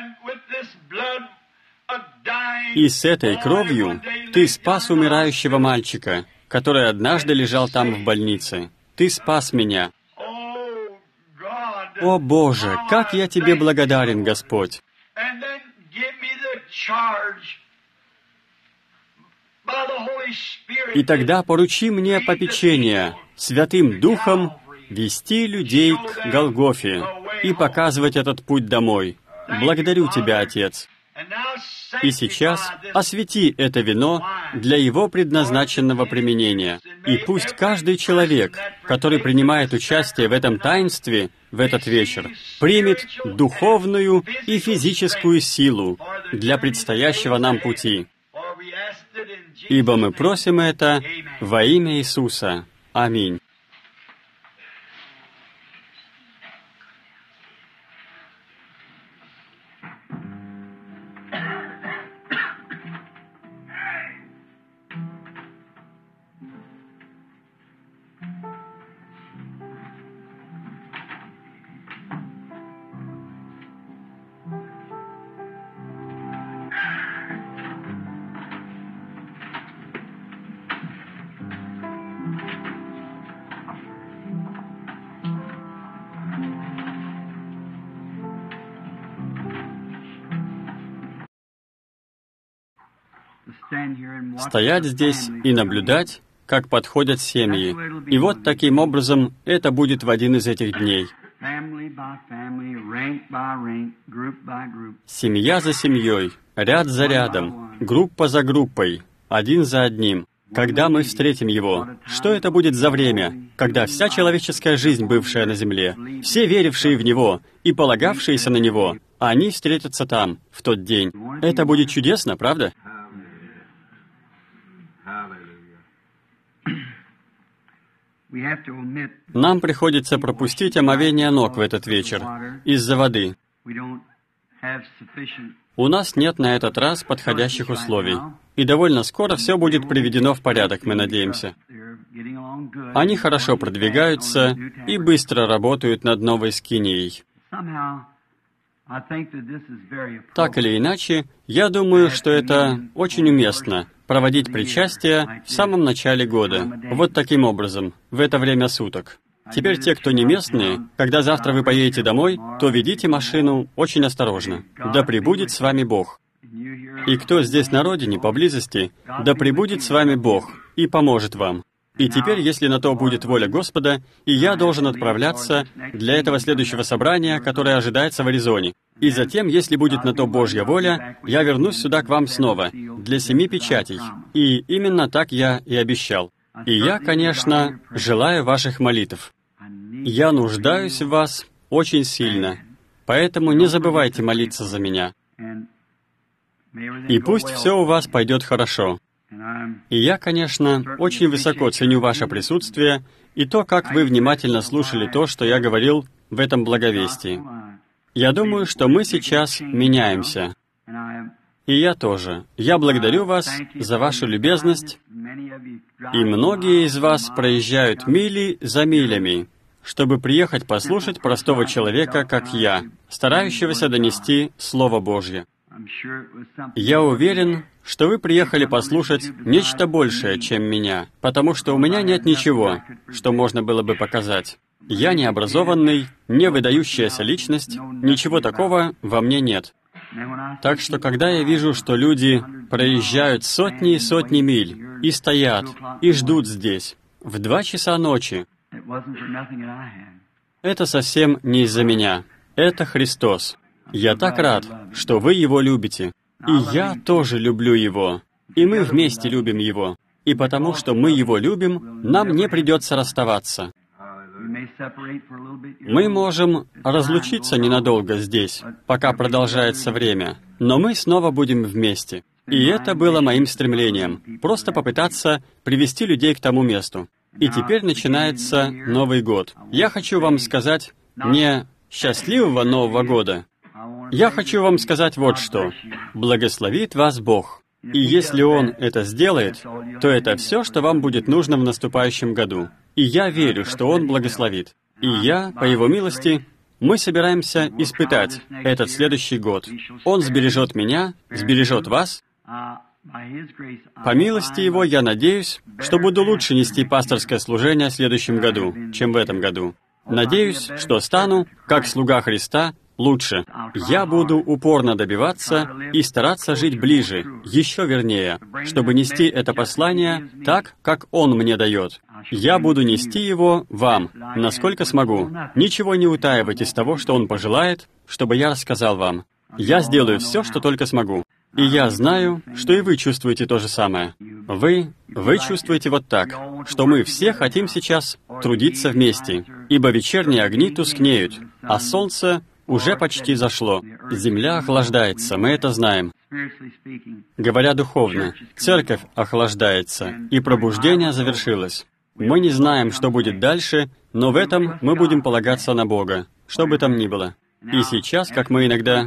И с этой кровью Ты спас умирающего мальчика, который однажды лежал там в больнице. Ты спас меня. О Боже, как я Тебе благодарен, Господь! И тогда поручи мне попечение Святым Духом вести людей к Голгофе и показывать этот путь домой. Благодарю Тебя, Отец. И сейчас освети это вино для его предназначенного применения. И пусть каждый человек, который принимает участие в этом таинстве в этот вечер, примет духовную и физическую силу для предстоящего нам пути. Ибо мы просим это во имя Иисуса. Аминь. Стоять здесь и наблюдать, как подходят семьи. И вот таким образом это будет в один из этих дней. Семья за семьей, ряд за рядом, группа за группой, один за одним. Когда мы встретим Его, что это будет за время, когда вся человеческая жизнь, бывшая на земле, все верившие в Него и полагавшиеся на Него, они встретятся там, в тот день. Это будет чудесно, правда? Нам приходится пропустить омовение ног в этот вечер из-за воды. У нас нет на этот раз подходящих условий. И довольно скоро все будет приведено в порядок, мы надеемся. Они хорошо продвигаются и быстро работают над новой скинией. Так или иначе, я думаю, что это очень уместно — проводить причастие в самом начале года, вот таким образом, в это время суток. Теперь те, кто не местные, когда завтра вы поедете домой, то ведите машину очень осторожно. Да пребудет с вами Бог. И кто здесь на родине, поблизости, да пребудет с вами Бог и поможет вам. И теперь, если на то будет воля Господа, и я должен отправляться для этого следующего собрания, которое ожидается в Аризоне. И затем, если будет на то Божья воля, я вернусь сюда к вам снова, для 7 печатей. И именно так я и обещал. И я, конечно, желаю ваших молитв. Я нуждаюсь в вас очень сильно, поэтому не забывайте молиться за меня. И пусть все у вас пойдет хорошо. И я, конечно, очень высоко ценю ваше присутствие и то, как вы внимательно слушали то, что я говорил в этом благовестии. Я думаю, что мы сейчас меняемся. И я тоже. Я благодарю вас за вашу любезность, и многие из вас проезжают мили за милями, чтобы приехать послушать простого человека, как я, старающегося донести Слово Божье. Я уверен, что вы приехали послушать нечто большее, чем меня, потому что у меня нет ничего, что можно было бы показать. Я не образованный, не выдающаяся личность, ничего такого во мне нет. Так что, когда я вижу, что люди проезжают сотни и сотни миль, и стоят, и ждут здесь, в 2 часа ночи, это совсем не из-за меня. Это Христос. Я так рад, что вы Его любите. И я тоже люблю Его. И мы вместе любим Его. И потому что мы Его любим, нам не придется расставаться. Мы можем разлучиться ненадолго здесь, пока продолжается время, но мы снова будем вместе. И это было моим стремлением, просто попытаться привести людей к тому месту. И теперь начинается Новый год. Я хочу вам сказать не «счастливого Нового года». Я хочу вам сказать вот что. Благословит вас Бог. И если Он это сделает, то это все, что вам будет нужно в наступающем году. И я верю, что Он благословит. И я, по Его милости, мы собираемся испытать этот следующий год. Он сбережет меня, сбережет вас. По милости Его, я надеюсь, что буду лучше нести пасторское служение в следующем году, чем в этом году. Надеюсь, что стану, как слуга Христа, лучше. Я буду упорно добиваться и стараться жить ближе, еще вернее, чтобы нести это послание так, как Он мне дает. Я буду нести его вам, насколько смогу. Ничего не утаивать из того, что Он пожелает, чтобы я рассказал вам. Я сделаю все, что только смогу. И я знаю, что и вы чувствуете то же самое. Вы чувствуете вот так, что мы все хотим сейчас трудиться вместе, ибо вечерние огни тускнеют, а солнце уже почти зашло. Земля охлаждается, мы это знаем. Говоря духовно, церковь охлаждается, и пробуждение завершилось. Мы не знаем, что будет дальше, но в этом мы будем полагаться на Бога, что бы там ни было. И сейчас, как мы иногда...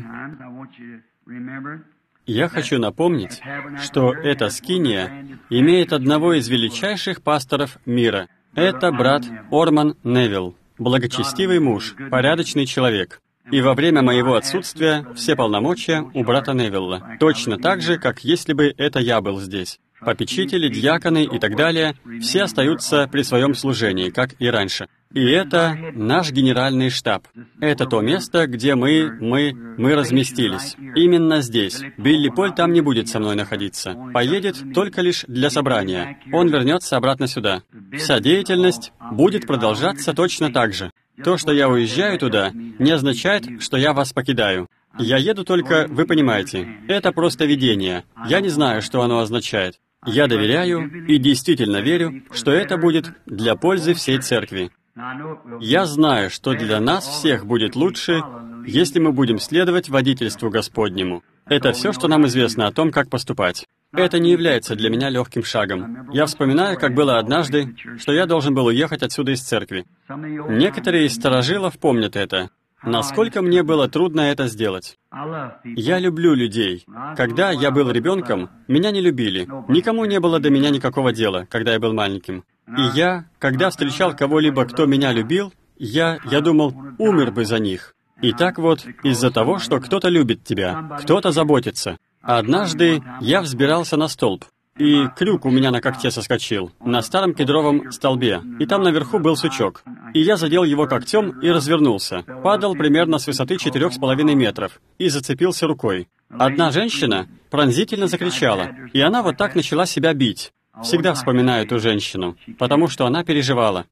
Я хочу напомнить, что эта скиния имеет одного из величайших пасторов мира. Это брат Орман Невилл, благочестивый муж, порядочный человек. И во время моего отсутствия все полномочия у брата Невилла, точно так же, как если бы это я был здесь. Попечители, диаконы и так далее, все остаются при своем служении, как и раньше. И это наш генеральный штаб. Это то место, где мы разместились. Именно здесь. Билли Поль там не будет со мной находиться. Поедет только лишь для собрания. Он вернется обратно сюда. Вся деятельность будет продолжаться точно так же. То, что я уезжаю туда, не означает, что я вас покидаю. Я еду только, вы понимаете, это просто видение. Я не знаю, что оно означает. Я доверяю и действительно верю, что это будет для пользы всей церкви. Я знаю, что для нас всех будет лучше, если мы будем следовать водительству Господнему. Это все, что нам известно о том, как поступать. Это не является для меня легким шагом. Я вспоминаю, как было однажды, что я должен был уехать отсюда из церкви. Некоторые из старожилов помнят это. Насколько мне было трудно это сделать. Я люблю людей. Когда я был ребенком, меня не любили. Никому не было до меня никакого дела, когда я был маленьким. И я, когда встречал кого-либо, кто меня любил, я думал, умер бы за них. И так вот, из-за того, что кто-то любит тебя, кто-то заботится. Однажды я взбирался на столб, и крюк у меня на когте соскочил, на старом кедровом столбе, и там наверху был сучок. И я задел его когтем и развернулся. Падал примерно с высоты 4,5 метров и зацепился рукой. Одна женщина пронзительно закричала, и она вот так начала себя бить. Всегда вспоминаю эту женщину, потому что она переживала.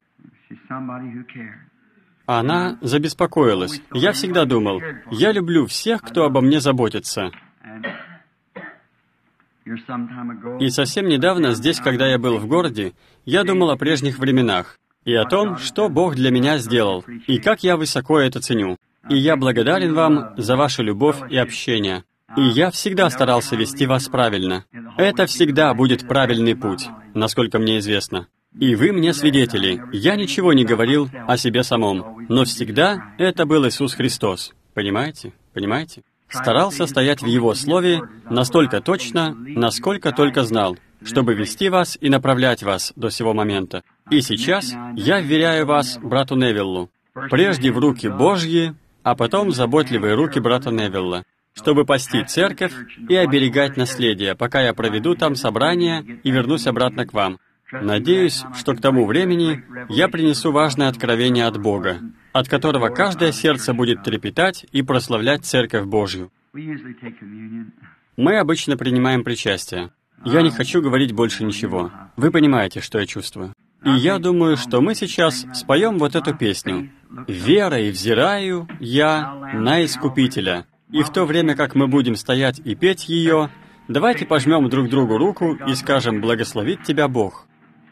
Она забеспокоилась. Я всегда думал, я люблю всех, кто обо мне заботится. И совсем недавно, здесь, когда я был в городе, я думал о прежних временах и о том, что Бог для меня сделал, и как я высоко это ценю. И я благодарен вам за вашу любовь и общение. И я всегда старался вести вас правильно. Это всегда будет правильный путь, насколько мне известно. И вы мне свидетели. Я ничего не говорил о себе самом, но всегда это был Иисус Христос. Понимаете? Понимаете? Старался стоять в Его Слове настолько точно, насколько только знал, чтобы вести вас и направлять вас до сего момента. И сейчас я вверяю вас брату Невиллу. Прежде в руки Божьи, а потом в заботливые руки брата Невилла, чтобы пасти церковь и оберегать наследие, пока я проведу там собрание и вернусь обратно к вам. Надеюсь, что к тому времени я принесу важное откровение от Бога, от которого каждое сердце будет трепетать и прославлять Церковь Божью. Мы обычно принимаем причастие. Я не хочу говорить больше ничего. Вы понимаете, что я чувствую. И я думаю, что мы сейчас споем вот эту песню. «Верой взираю я на Искупителя». И в то время, как мы будем стоять и петь ее, давайте пожмем друг другу руку и скажем «Благословит тебя Бог».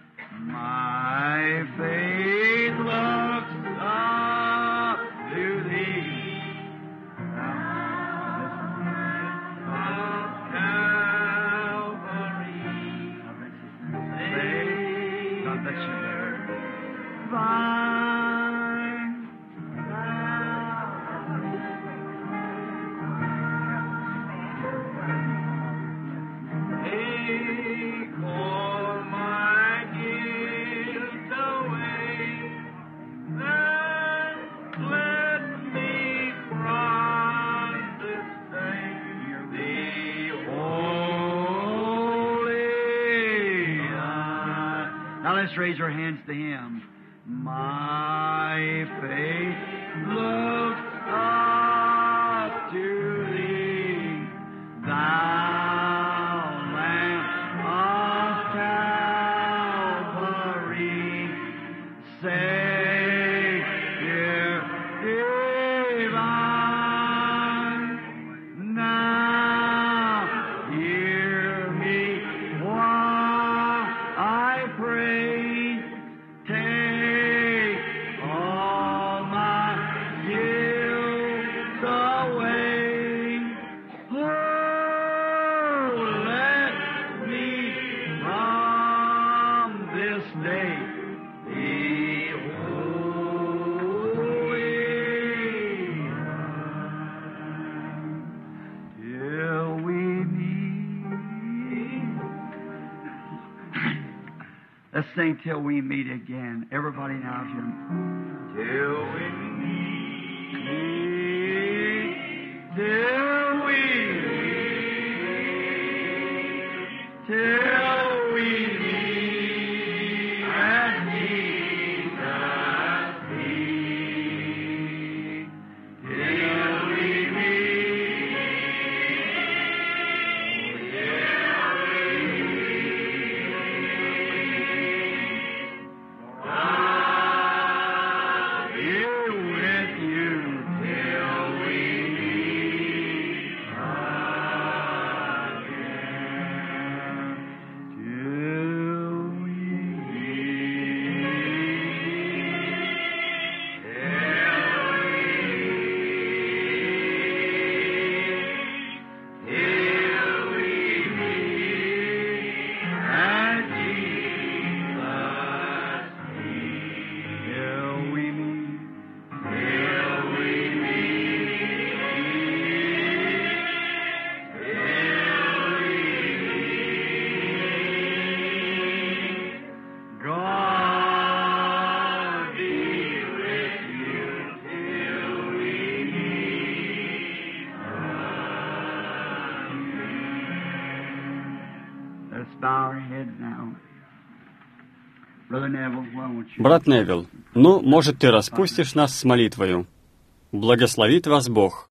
Let's raise our hands to Him. My faith looks up to Thee, Thou Lamb of Calvary, Savior divine. Now hear me while I pray. Let's sing till we meet again. Everybody now, Jim. Till we meet, till we meet, till Let us bow our heads now. Brother Neville, why won't you? Брат Невилл, ну, может, ты распустишь нас с молитвою. Благословит вас Бог.